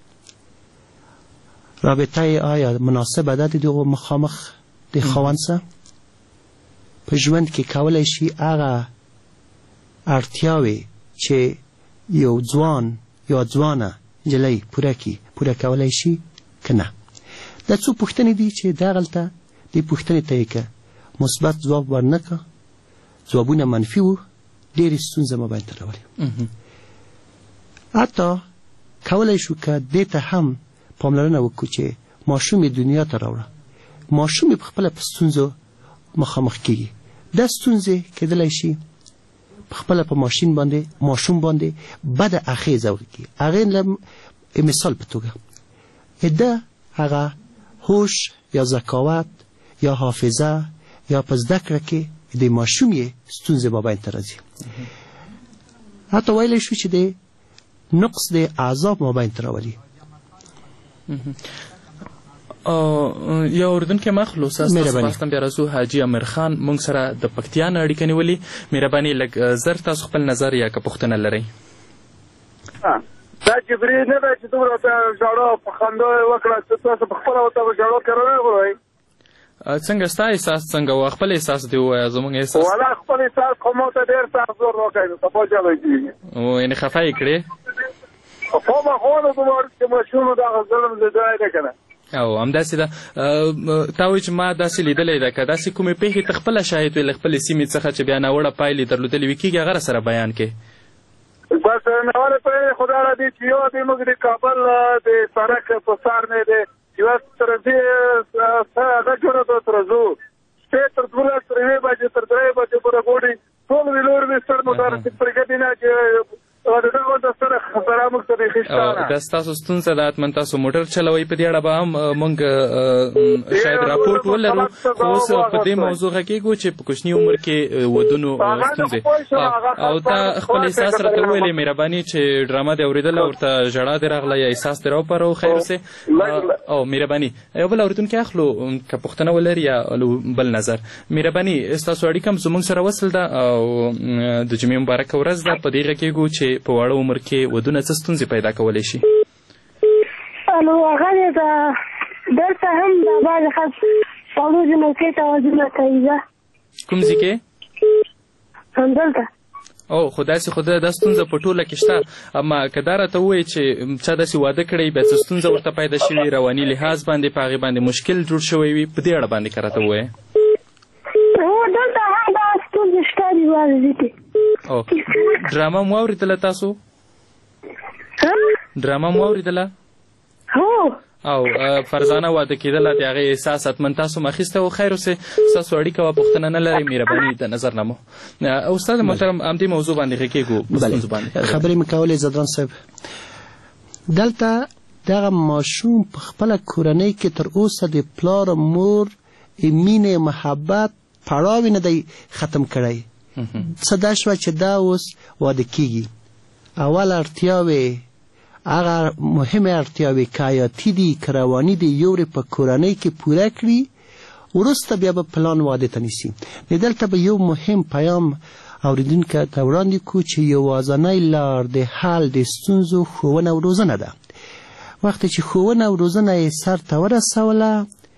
رابطه آیا مناسبه ده د دغو مخامخ د خاوند سره، په ژوند کې کولی شي هغه اړتیاوې چې یو ځوان یا ځوانه نجلۍ پوره کولی شي که نه. دا څو پوښتنې دي چې دغلته دې پوښتنې ته یې که مثبت ځواب ورنه که، ځوابونه منفي وو، ډېرې ستونزې مابین ته راولي. حتی کولی شو که دې ته هم پاملرنه وکړو چې ماشوم یې دنیا ته راوړه، ماشوم یې پخپله په ستونزو مخامخ کېږي. دا ستونزې کېدلی شي پخپله په ماشوم باندې بده اغېزه وکړي. هغې له مثال په توګه ده هغه هوش یا ذکاوت یا حافظه یا په زده کړه کې د ماشوم یې ستونزې مابین ته راځي. حتی ویلی شو چې د نقص د اعصاب مابین ته راولي. یا اوریدونکی مخلو ستاسو خواستم بیا راځو حاجي امیر خان مونږ سره د پکتیا نه اړیکه نیولې. مهرباني لږ زر تاسو خپل نظر یا که پوښتنه لرئ. دا جبري نه ده چې دومره ژړا په خندا یې وکړه چې تاسو په خپله ورته ژړا کړی وایئ. څنګه ستا احساس څنګه و؟ خپل احساس دې ووایه. زموږ احساس والا خپل احساس خو ما ته ډېر سخت زور راکړی نو سبا چلی کېږي. یعنې خفه یې کړې؟ خو به خو نو دومره چې ماشوم دغه ظلم زدای ده که نه. او همداسې ده. تا وایي چې ما داسې لیدلی ده، که داسې کومې پېښې ته خپله شاهد وي له خپلې سیمې څخه چې بیا ناوړه پایلې درلودلې وي، کېږي هغه را سره بیان کړې. بس ناوړه پایلې خو دا دي چې یو دی موږ د کابل د سړک په سر نه دی یوه ترځي هغه جوړه ده ترځو شپې تر 12 تر 1 بجې تر 3 بجې پورې ګوډي ټول ویلور مې سر موټر چې پرګدي نه چې دا ستاسو ستونزه ده. حتما تاسو موټر چلوئ. په دې اړه به هم موږ شاید راپورټ ولرو. خو اوس په دې موضوع غږېږو چې په کوچني عمر کې ودونو ستونزې او تا خپل احساس راته وویلې. مهرباني چې ډرامه دې اورېدله ورته ژړا دې راغله یا احساس دې راوپاره خیر اوسې. او مهرباني یو بل اورېدونکی اخلو که پوښتنه ولري یا بل نظر. مهرباني ستاسو اړیکه هم زموږ سره وصل ده او د جمعې مبارکه ورځ ده. په دې غږېږو چې په واړه عمر کې ودونه څه ستونزې پیدا کولی شي. نو هغه دلته هم د بعضې خلک وړو جنکۍ ته ودونه کوي. کوم ځای کې؟ همدلته. او خو داسې خو دا ستونزه په ټوله کې شته. اما که دا راته ووایي چې چا داسې واده کړی بیا څه ستونزه ورته پیدا شوي رواني لحاظ باندې په هغې باندې مشکل جوړ شوی وي، په دې اړه باندې که راته ووایې. هو دلته هم دا ستونزې شته دي بعضې کې. او ډرامه مو اورېدله تاسو؟ ډرامه مو اورېدله؟ هو. او فرزانه واده کېدله د هغې احساس حتما تاسو هم اخیسته و. خیر اوسې ستاسو اړیکه وه، پوښتنه نه لرئ. مهرباني د نظرنامو. استاد محترم همدې موضوع باندې غږېږو په ستونزو باندې. خبرې مې کولې زدران صاحب. دلته دغه ماشوم په خپله کورنۍ کې تر اوسه د پلار او مور مینې محبت پړاوې نه دی ختم کړی. څه دا شوه چې دا اوس واده کېږي. اول اړتیاوې هغه مهمې اړتیاوې که حیاتي دي که رواني دي یو په کورنۍ کې پوره کړي، وروسته بیا به پلان واده ته نیسي. دلته به یو مهم پیام اورېدونکو ته وړاندې کړو چې یوازینۍ لار د حل د ستونزو ښوونه او روزنه ده. وقتی چې ښوونه او روزنه یې سر ته ورسوله،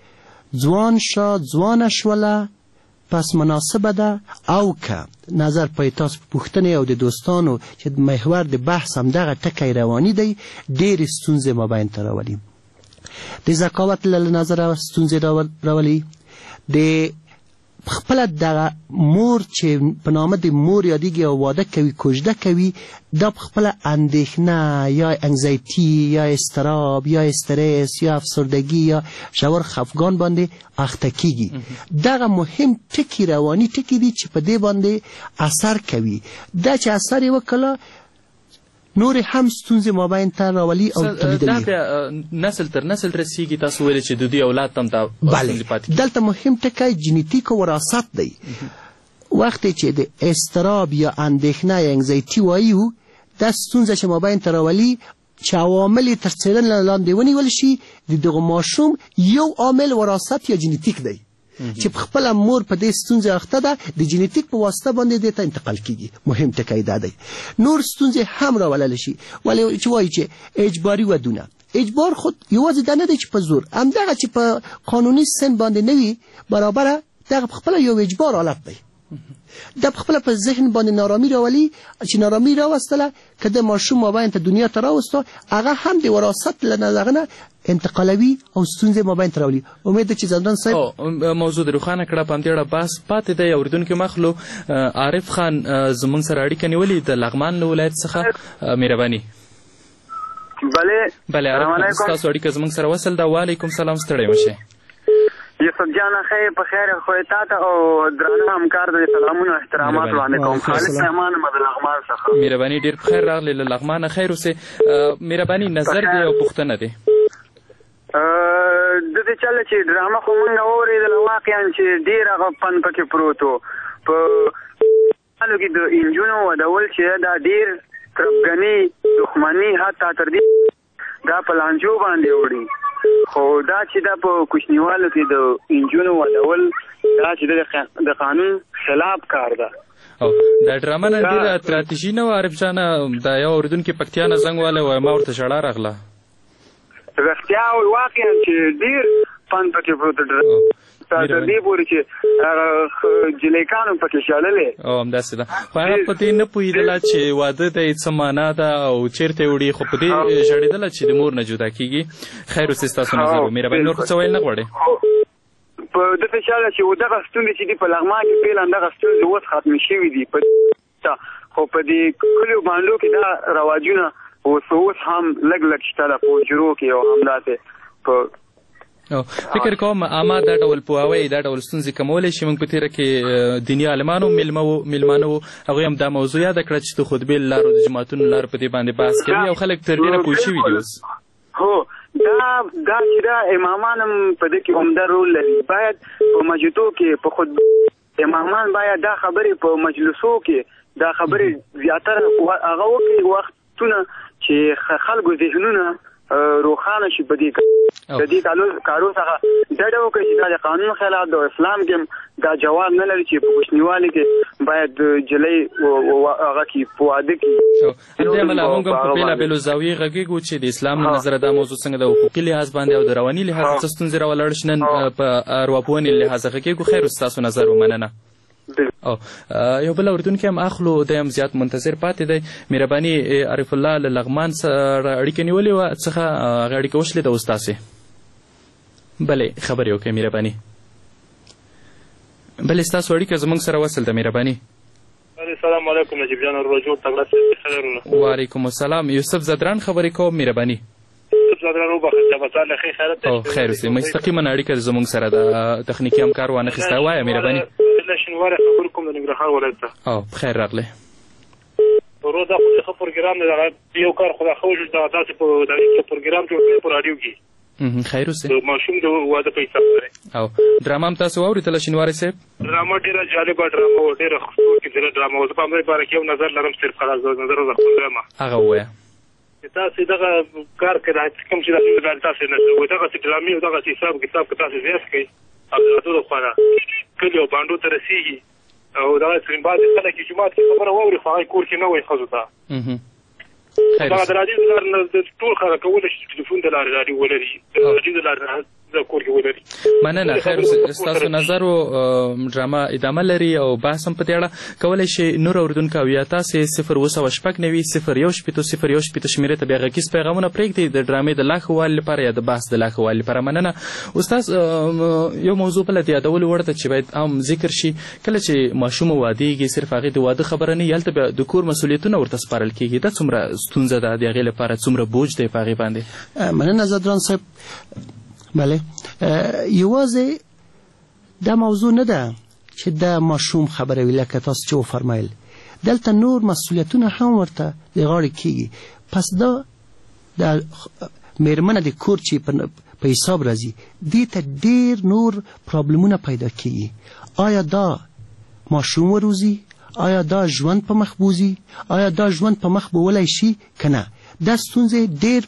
ځوانه شوله، پس مناسبه ده. او که نظر پای تاسو پوښتنې او د دوستانو چې محور د بحث همدغه ټکی رواني دی، ډېرې ستونزې مابین ته راولي. د ذکاوت له نظره ستونزې راولي. د خپله دغه مور چې په نامه د مور یادېږي او واده کوي کوژده کوي، دا په خپله اندېښنه یا انگزایتي یا اضطراب یا استرس یا افسردگی یا ژور خفګان باندې اخته کېږي. دغه مهم ټکي رواني ټکي دي چې په دې باندې اثر کوي. دا چې اثر یې وکړه نور هم ستونزې مابین ته راولي او تولیدوي. دا نسل تر نسل رسیږي. تاسو ویلې چې د دوی اولاد ته هم دا ستونزې پاتې. دلته مهم ټکی جینیتیک او وراثت دی. وقتی چې د اضطراب یا اندېښنه یا انگزایټي وایو دا ستونزه چې مابین ته راولي چې عوامل یې تر څېړنې لاندې ونیول شي د دغه ماشوم یو عامل وراثت یا جینیتیک دی چې په خپله مور په دې ستونزې اخته ده د جینیتیک په واسطه باندې دې ته انتقال کیږي. مهم ټکی دا دی. نور ستونزې هم راوللی شي ولې چې وایي چې اجباري ودونه. اجبار خود یوازې دا نه دی چې په زور همدغه چې په قانوني سن باندې نه وي برابره دغه په خپله یو اجبار حالت دی. دا په خپله په ذهن باندې نارامي راولي چې نارامي راوستله که د ماشوم مابین ته دنیا ته راوسته هغه هم د وراثت له دغه نه انتقالوي او ستونزې مابین ته راولي. امید ده چې زندان صاحب موضوع د روښانه کړه. په همدې اړه بحث پاتې دی. اورېدونکي مخلو عارف خان زموږ سره اړیکه نیولې د لغمان له ولایت څخه. مهرباني. بله عارف ستاسو اړیکه زموږ سره وصل ده. وعلیکم سلام. ستړی مه شئ. یوسف جان خیر په خیر خو تا ته او درانه همکار د سلامونو احترامات وړاندې کوم. خالد رحمان د لغمان څخه. مهرباني. ډېر په خیر راغلی له لغمانه. خیر اوسې. مهرباني نظر دی او پوښتنه دی. د دې چله چې ډرامه خو مونږ واورېدله واقعا چې ډېر هغه فن پکې پروت و. په حالو کې د انجونو ودول چې دا ډېر تربګني دښمني حتی تر دې دا په لانجو باندې وړي. خو دا چې دا په کوچنیوالو کې د انجونو ودول دا چې د قانون خلاف کار ده. دا ډرامه نن ډېره استراتیژي نه وه عارف جانه. دا یو اورېدونکي پکتیا نه زنګ والی وایي ما ورته ژړا راغله. رښتیا واقعا چې ډېر فن پکې پروت تر دې پورې چې جلیکانو پکې شاللې. همداسې ده. خو هغه په دې نه پوهېدله چې واده ته یې څه معنا ده او چېرته یې وړي. خو په دې ژړېدله چې د مور نه جدا کېږي. خیر اوسې ستاسو نظر و. مهرباني نور خو څه ویل نه غواړې؟ په داسې چاله چې دغه ستونزې چې دي په لغمان کې فعلا دغه ستونزې اوس ختمې شوي دي خو په دې کلیو بانډو کې دا رواجونه اوس هم لږ شته ده په حجرو کې او همداسې په فکر کوم اما دا ډول پوهاوی دا ډول ستونزې کمولی شي. موږ په تېره کې دیني عالمانو میلمانه وو هغوی هم دا موضوع یاده کړه چې د خطبې له لارو د جماعتونو له لارو په دې باندې بحث کوي او خلک تر ډېره پوه شوي دي اوس. هو دا چې دا امامان هم په دې کې عمده رول لري. باید په مسجدو کې په خطبه امامان باید دا خبرې په مجلسو کې دا خبرې زیاتره هغه وکړي وختونه چې خلکو ذهنونه روښانه شي په دې د دې کارو څخه ډډه وکړي چې دا د قانون خلاف د اسلام کې دا جواز نه لري چې په کوچنیوالي کې باید جلۍ هغه کې په واده کې. همدې امله موږ هم په بېلابېلو زاویې غږېږو چې د اسلام له نظره دا موضوع څنګه د حقوقي لحاظ باندې او د رواني لحاظ څه ستونزې راولاړ شي. نن په ارواپوهنې لحاظه غږېږو. خیر ستاسو نظر ومننه. یو بل اورېدونکی هم اخلو دی هم زیات منتظر پاتې دی. مهرباني عارف الله له لغمان سره اړیکه نیولې وه څخه هغه اړیکه وشلې ده اوس تاسې. بلې خبرې وکړئ مهرباني. بلې ستاسو اړیکه زموږ سره وصل ده. مهرباني. السلام علیکم نجیب جان ورجوړ تګړه خبرونه. وعلیکم السلام. یوسف زدران خبرې کوم. مهرباني. خیر اوسې. مستقیما اړیکه زموږ سره ده. تخنیکي همکار وانخیسته. وایه مهرباني. شنواره خبر کوم د ننګرهار ولایت ته. بخیر راغلی. ورو دا خو ښه پروګرام دی. یو کار خو دا ښه وشو چې داسې په دغه کې پروګرام جوړ کړی په راډیو کې. خیر اوسې. د ماشوم د واده په حساب سره. ډرامه هم تاسو واورېدله شینواري صاحب؟ ډرامه ډېره جالبه ډرامه وه. ډېره ښکلې ډرامه وه. زه په همدې باره کې یو نظر لرم صرف خلاص نظر زه خپل یم. هغه ووایه. چې تاسې دغه کار کې کوم چې تاسې نه دغسې ډرامې او دغسې حساب کتاب که تاسې زیات کړئ عبدالعزو د خوا نه کلیو بانډو ته رسېږي او دغسې بعضې خلک چې جومات کې خبره واوري خو هغه کور کې نه وایي ښځو ته. دغه د راډیو د لارې نه ټول خلک کولی شي چې ټلیفون د لارې راډیو ولري. د راډیو د لارې نه کور کې ولري. مننه. خیر ستاسو نظر و ډرامه ادامه لري او بحث هم په دې اړه کولی شي نور اورېدونکو او یا تاسې 079900101 شمېرې ته بیا غږیز پیغامونه پرېږدئ د ډرامې د لا ښه والي لپاره یا د بحث د لا ښه والي لپاره. مننه. استاد یو موضوع بله د یادولو وړ ده چې باید عام ذکر شي. کله چې ماشوم وادېږي صرف هغې د واده خبره نه وي هلته بیا د کور مسؤلیتونه ورته سپارل کېږي. دا څومره ستونزه ده د هغې لپاره څومره بوج دی په هغې باندې؟ مننه زدران صاحب. بله یوازې دا موضوع نه ده چې دا ماشوم خبره وي لکه تاسو چې وفرمایل. دلته نور مسؤلیتونه هم ورته د غاړې کیږي. پس دا د میرمنه د کور چې په حساب راځي دې ته ډیر نور پرابلمونه پیدا کیږي. آیا دا ماشوم وروزي؟ آیا دا ژوند په مخ بوزي؟ آیا دا ژوند په مخ بولی شي که نه؟ دا ستونزې ډیر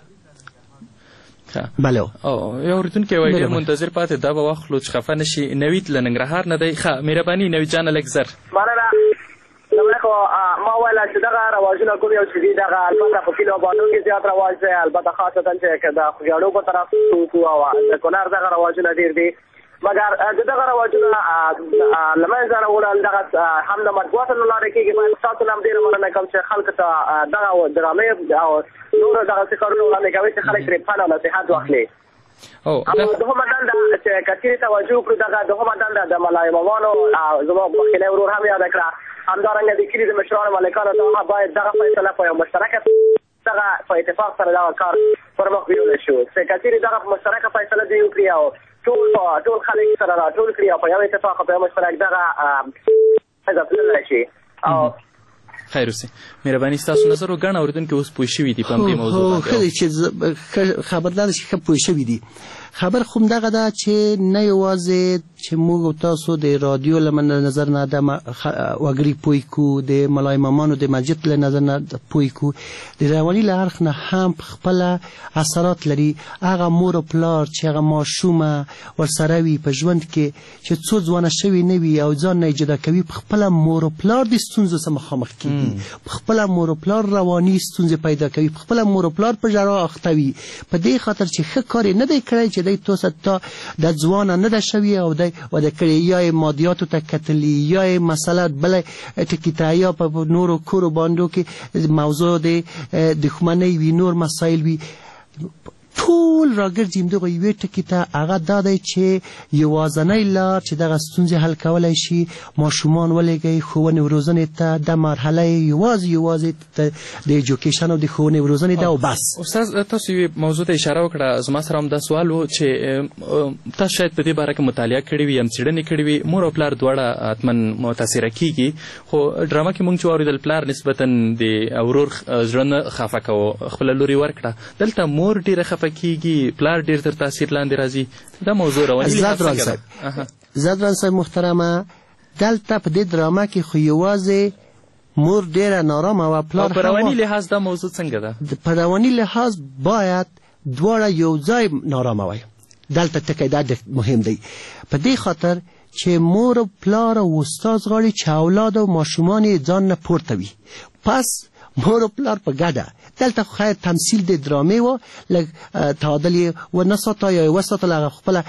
بله. یو اورېدونکی وایي ډېر منتظر پاتې دا به واخلو چې خفه نه شي. نوید له ننګرهار نه دی. ښه مهرباني نوید جانه لږ زر. مننه. لومړی خو ما ویله چې دغه رواجونه کوم یو چې دي دغه البته په کلیو بانډو کې زیات رواج دی، البته خاصتا چې که د خوږیاڼو په طرف څوک او د کونړ دغه رواجونه ډېر دي، مګر د دغه رواجونه له منځه راوړل دغه هم د مطبوعاتو له لارې کېږي. باید ستاسو نه هم ډېره مننه کوم چې خلکو ته دغه ډرامې او نورو دغسې کارونه وړاندې کوي چې خلک ترې پند او نصیحت واخلي. او دوهمه دنده چې که چېرې توجه وکړو دغه دوهمه دنده د ملا امامانو زما مخکینی ورور هم یاده کړه، همدارنګه د کلي د مشرانو مالکانو ته باید دغه فیصله په یو مشترکه دغه په اتفاق سره دغه کار پر مخ بیولی شو چې که چېرې دغه مشترکه فیصله دوی وکړي او ټول خلک سره راټول کړي او په یو اتفاق او په یو مشترک دغه حزب تللی شي. او خیر اوسې. مهرباني ستاسو نظر و ګڼ اورېدونکي اوس پوه شوي دي په همدې موضوع باندې. ښه دی چې خبر دا ده چې ښه پوه شوي دي. خبر خو همدغه ده چې نه یوازې چې موږ او تاسو د رادیو له نظر نه د وګړي پوه کړو، د ملا امامانو د مسجد له نظر نه پوه کړو، د رواني له اړخ نه هم خپله اثرات لري. هغه مور او پلار چې هغه ماشومه ورسره وي په ژوند کې چې څو ځوانه شوي نه وي او ځان نه جدا کوي، په خپله مور او پلار د ستونزو سره مخامخ کېږي، په خپله مور او پلار رواني ستونزې پیدا کوي، په خپله مور او پلار په ژړا اخته وي، په دې خاطر چې ښه کار یې نه دی کړی چې دی تو تا د ځوانه نه ده شوي او دی واده کړی، یا یې مادیاتو ته کتلي، یا یې مسله بله ټکي ته، یا په نورو کورو باندو کې موضوع د دښمنۍ وي، نور مسایل وي، ټول راګرځي همدغه یوې ټکي ته. هغه دا دی چې یوازنۍ لار چې دغه ستونزې حل کولی شي ماشومان ولېږئ ښوونې او روزنې ته. دا مرحله یوازې د ایجوکیشن او د ښوونې او روزنې ده او بس. استاد تاسو یوې موضوع ته اشاره وکړه، زما سره هم دا سوال و چې تاسو شاید په دې باره کې مطالعه کړې وي، هم څېړنې کړې وي. مور او پلار دواړه حتما متاثره کېږي، خو ډرامه کې موږ چې واورېدل پلار نسبتا د ورور زړه نه خفه کوو، خپله لورې ورکړه. دلته مور ډېره خفه کېږي، پلار ډېر تر تاثیر لاندې راځي. دا موضوع رواني زدران صاحب محترمه، دلته په دې ډرامه کې خو یوازې مور ډېره نارامه وه، پلار هم. په رواني لحاظ دا موضوع څنګه ده؟ په رواني لحاظ باید دواړه یو ځای نارامه وای. دلته ټکی دا مهم دی په دې خاطر چې مور او پلار او استاد غواړي چې اولاد او ماشومان یې ځان نه پورته وي. پس مور او پلار په ګډه دلته خو خیر تمثیل د درامې و، لږ تعادل یې ونه ساته یا یې وساتله. هغه خپله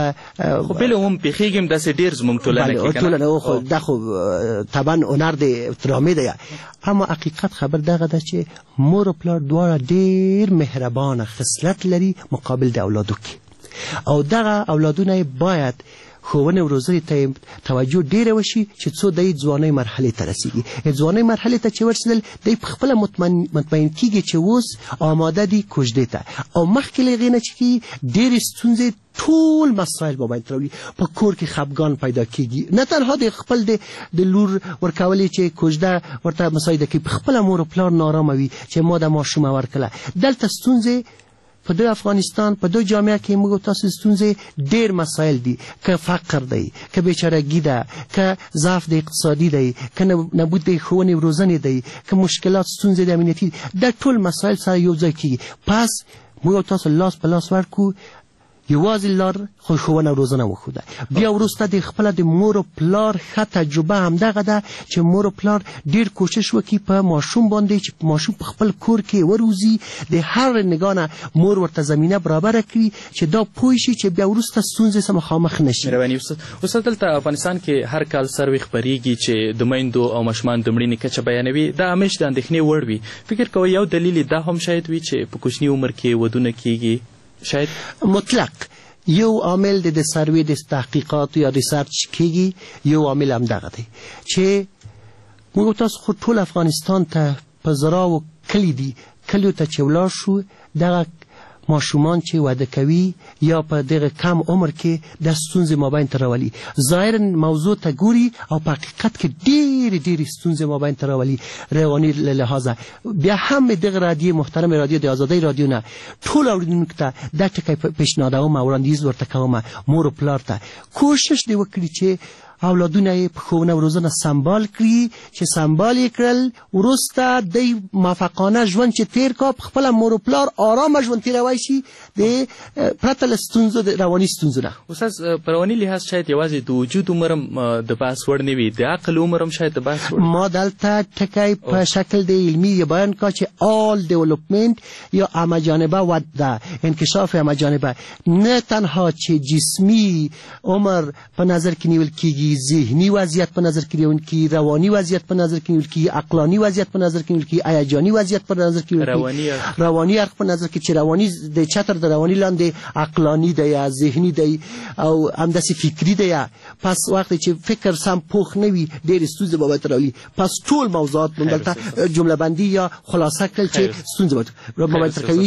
خو بل عموم پېښېږي هم داسې ډېر زموږ ټولنه کې ټولنه دا خو طبعا هنر د درامې دی. اما حقیقت خبر دغه ده چې مور او پلار دواړه ډېر مهربانه خصلت لري مقابل د اولادو کې، او دغه اولادونه باید ښوونې او روزنې ته توجه ډېره وشي چې څو دی ځوانۍ مرحلې ته رسېږي. ځوانۍ مرحلې ته چې ورسېدل دی په خپله مطمئن کېږي چې اوس آماده دي کوژدې ته، او مخکې له هغې نه چې ډېرې ستونزې ټول مسایل به باید راوړي. په کور کې خفګان پیدا کېږي، نه تنها د خپل د لور ورکولې چې کوژده ورته مساعده کوي، په خپله مور او پلار نارامه وي چې ما د ماشومه ورکړله. دلته ستونزې په دو افغانستان په دو جامعه کې موږ تاسو ستونزې ډېر مسایل دي، که فقر دی، که بیچارهګي ده، که ضعف د اقتصادي دی، که نبود د ښوونې او روزنې دی، که مشکلات ستونزې د امنیتي، دا ټول مسایل سره یو ځای کېږي. پس موږ تاسو لاس په لاس ورکړو، یوازې لار خو ښوونه او روزنه وښوده. بیا وروسته د خپله د مور او پلار ښه تجربه همدغه ده چې مور او پلار ډېر کوشش وکړي په ماشوم باندې چې ماشوم په خپل کور کې وروزي، د هر نګاه نه مور ورته زمینه برابره کړي چې دا پوه شي چې بیا وروسته ستونزې سره مخامخ نه شي. مهرباني استاد، دلته افغانستان کې هر کال سروې خپرېږي چې د میندو او ماشومان د مړینې کچه بیانوي. دا همیش د اندېښنې وړ وي. فکر کوئ یو دلیل دا هم شاید وي چې په کوچني عمر کې ودونه کېږي؟ شاید مطلق یو عامل د سروې د تحقیقات یا ریسرچ کېږي، یو عامل هم دغه دی چې موږ تاسو خو ټول افغانستان ته په زراو کلي دي، کلیو ته چې ولاړ شو دغه ماشومان چې واده کوي یا په دغه کم عمر کې د ستونزې مابین ته راولي. ظاهرا موضوع ته ګوري او په حقیقت کې ډېرې ستونزې مابین ته راولي رواني له لحاظه. بیا هم دغه رادیو محترم رادیو د آزادۍ رادیو نه ټول اوریدونکو ته دا ټکی پیشنهادوم او وړاندیز ورته کوم مور و پلار ته کوشش دې وکړي چې اولادونه یې په ښوونه او روزنه سمبال کړي چې سمبال یې کړل وروسته دی موفقانه ژوند چې تیر کا په خپله مور و پلار آرامه ژوند تېروی شي د پرته له ستونزو د رواني ستونزو نه. استاد په رواني لحاظ شاید یوازې د وجود عمر هم د بحث وړ نه وي، د عقل عمر هم شاید د بحث وړ. ما دلته ټکی په شکل د علمي بیان کا چې آل ډیولپمنت یا همه‌جانبه وده انکشاف همه‌جانبه نه تنها چې جسمی عمر په نظر کې نیول کېږي، ذهنی وضعیت په نظر کې نیول کېږي، رواني وضعیت په نظر کې نیول کېږي، عقلاني وضعیت په نظر کې نیول کېږي، هیجاني وضعیت په نظر کې نیول کېږي، رواني اړخ په نظر کې چې رواني د چتر د رواني لاندې عقلاني دی یا ذهني دی او همداسې فکري دی. پس وخت چې فکر سم پوخ نه وي ډېرې ستونزې به ورته راولي. پس ټول موضوعات دلته جمله بندي یا خلاصه کړل چې ستونزې به ورته کوي.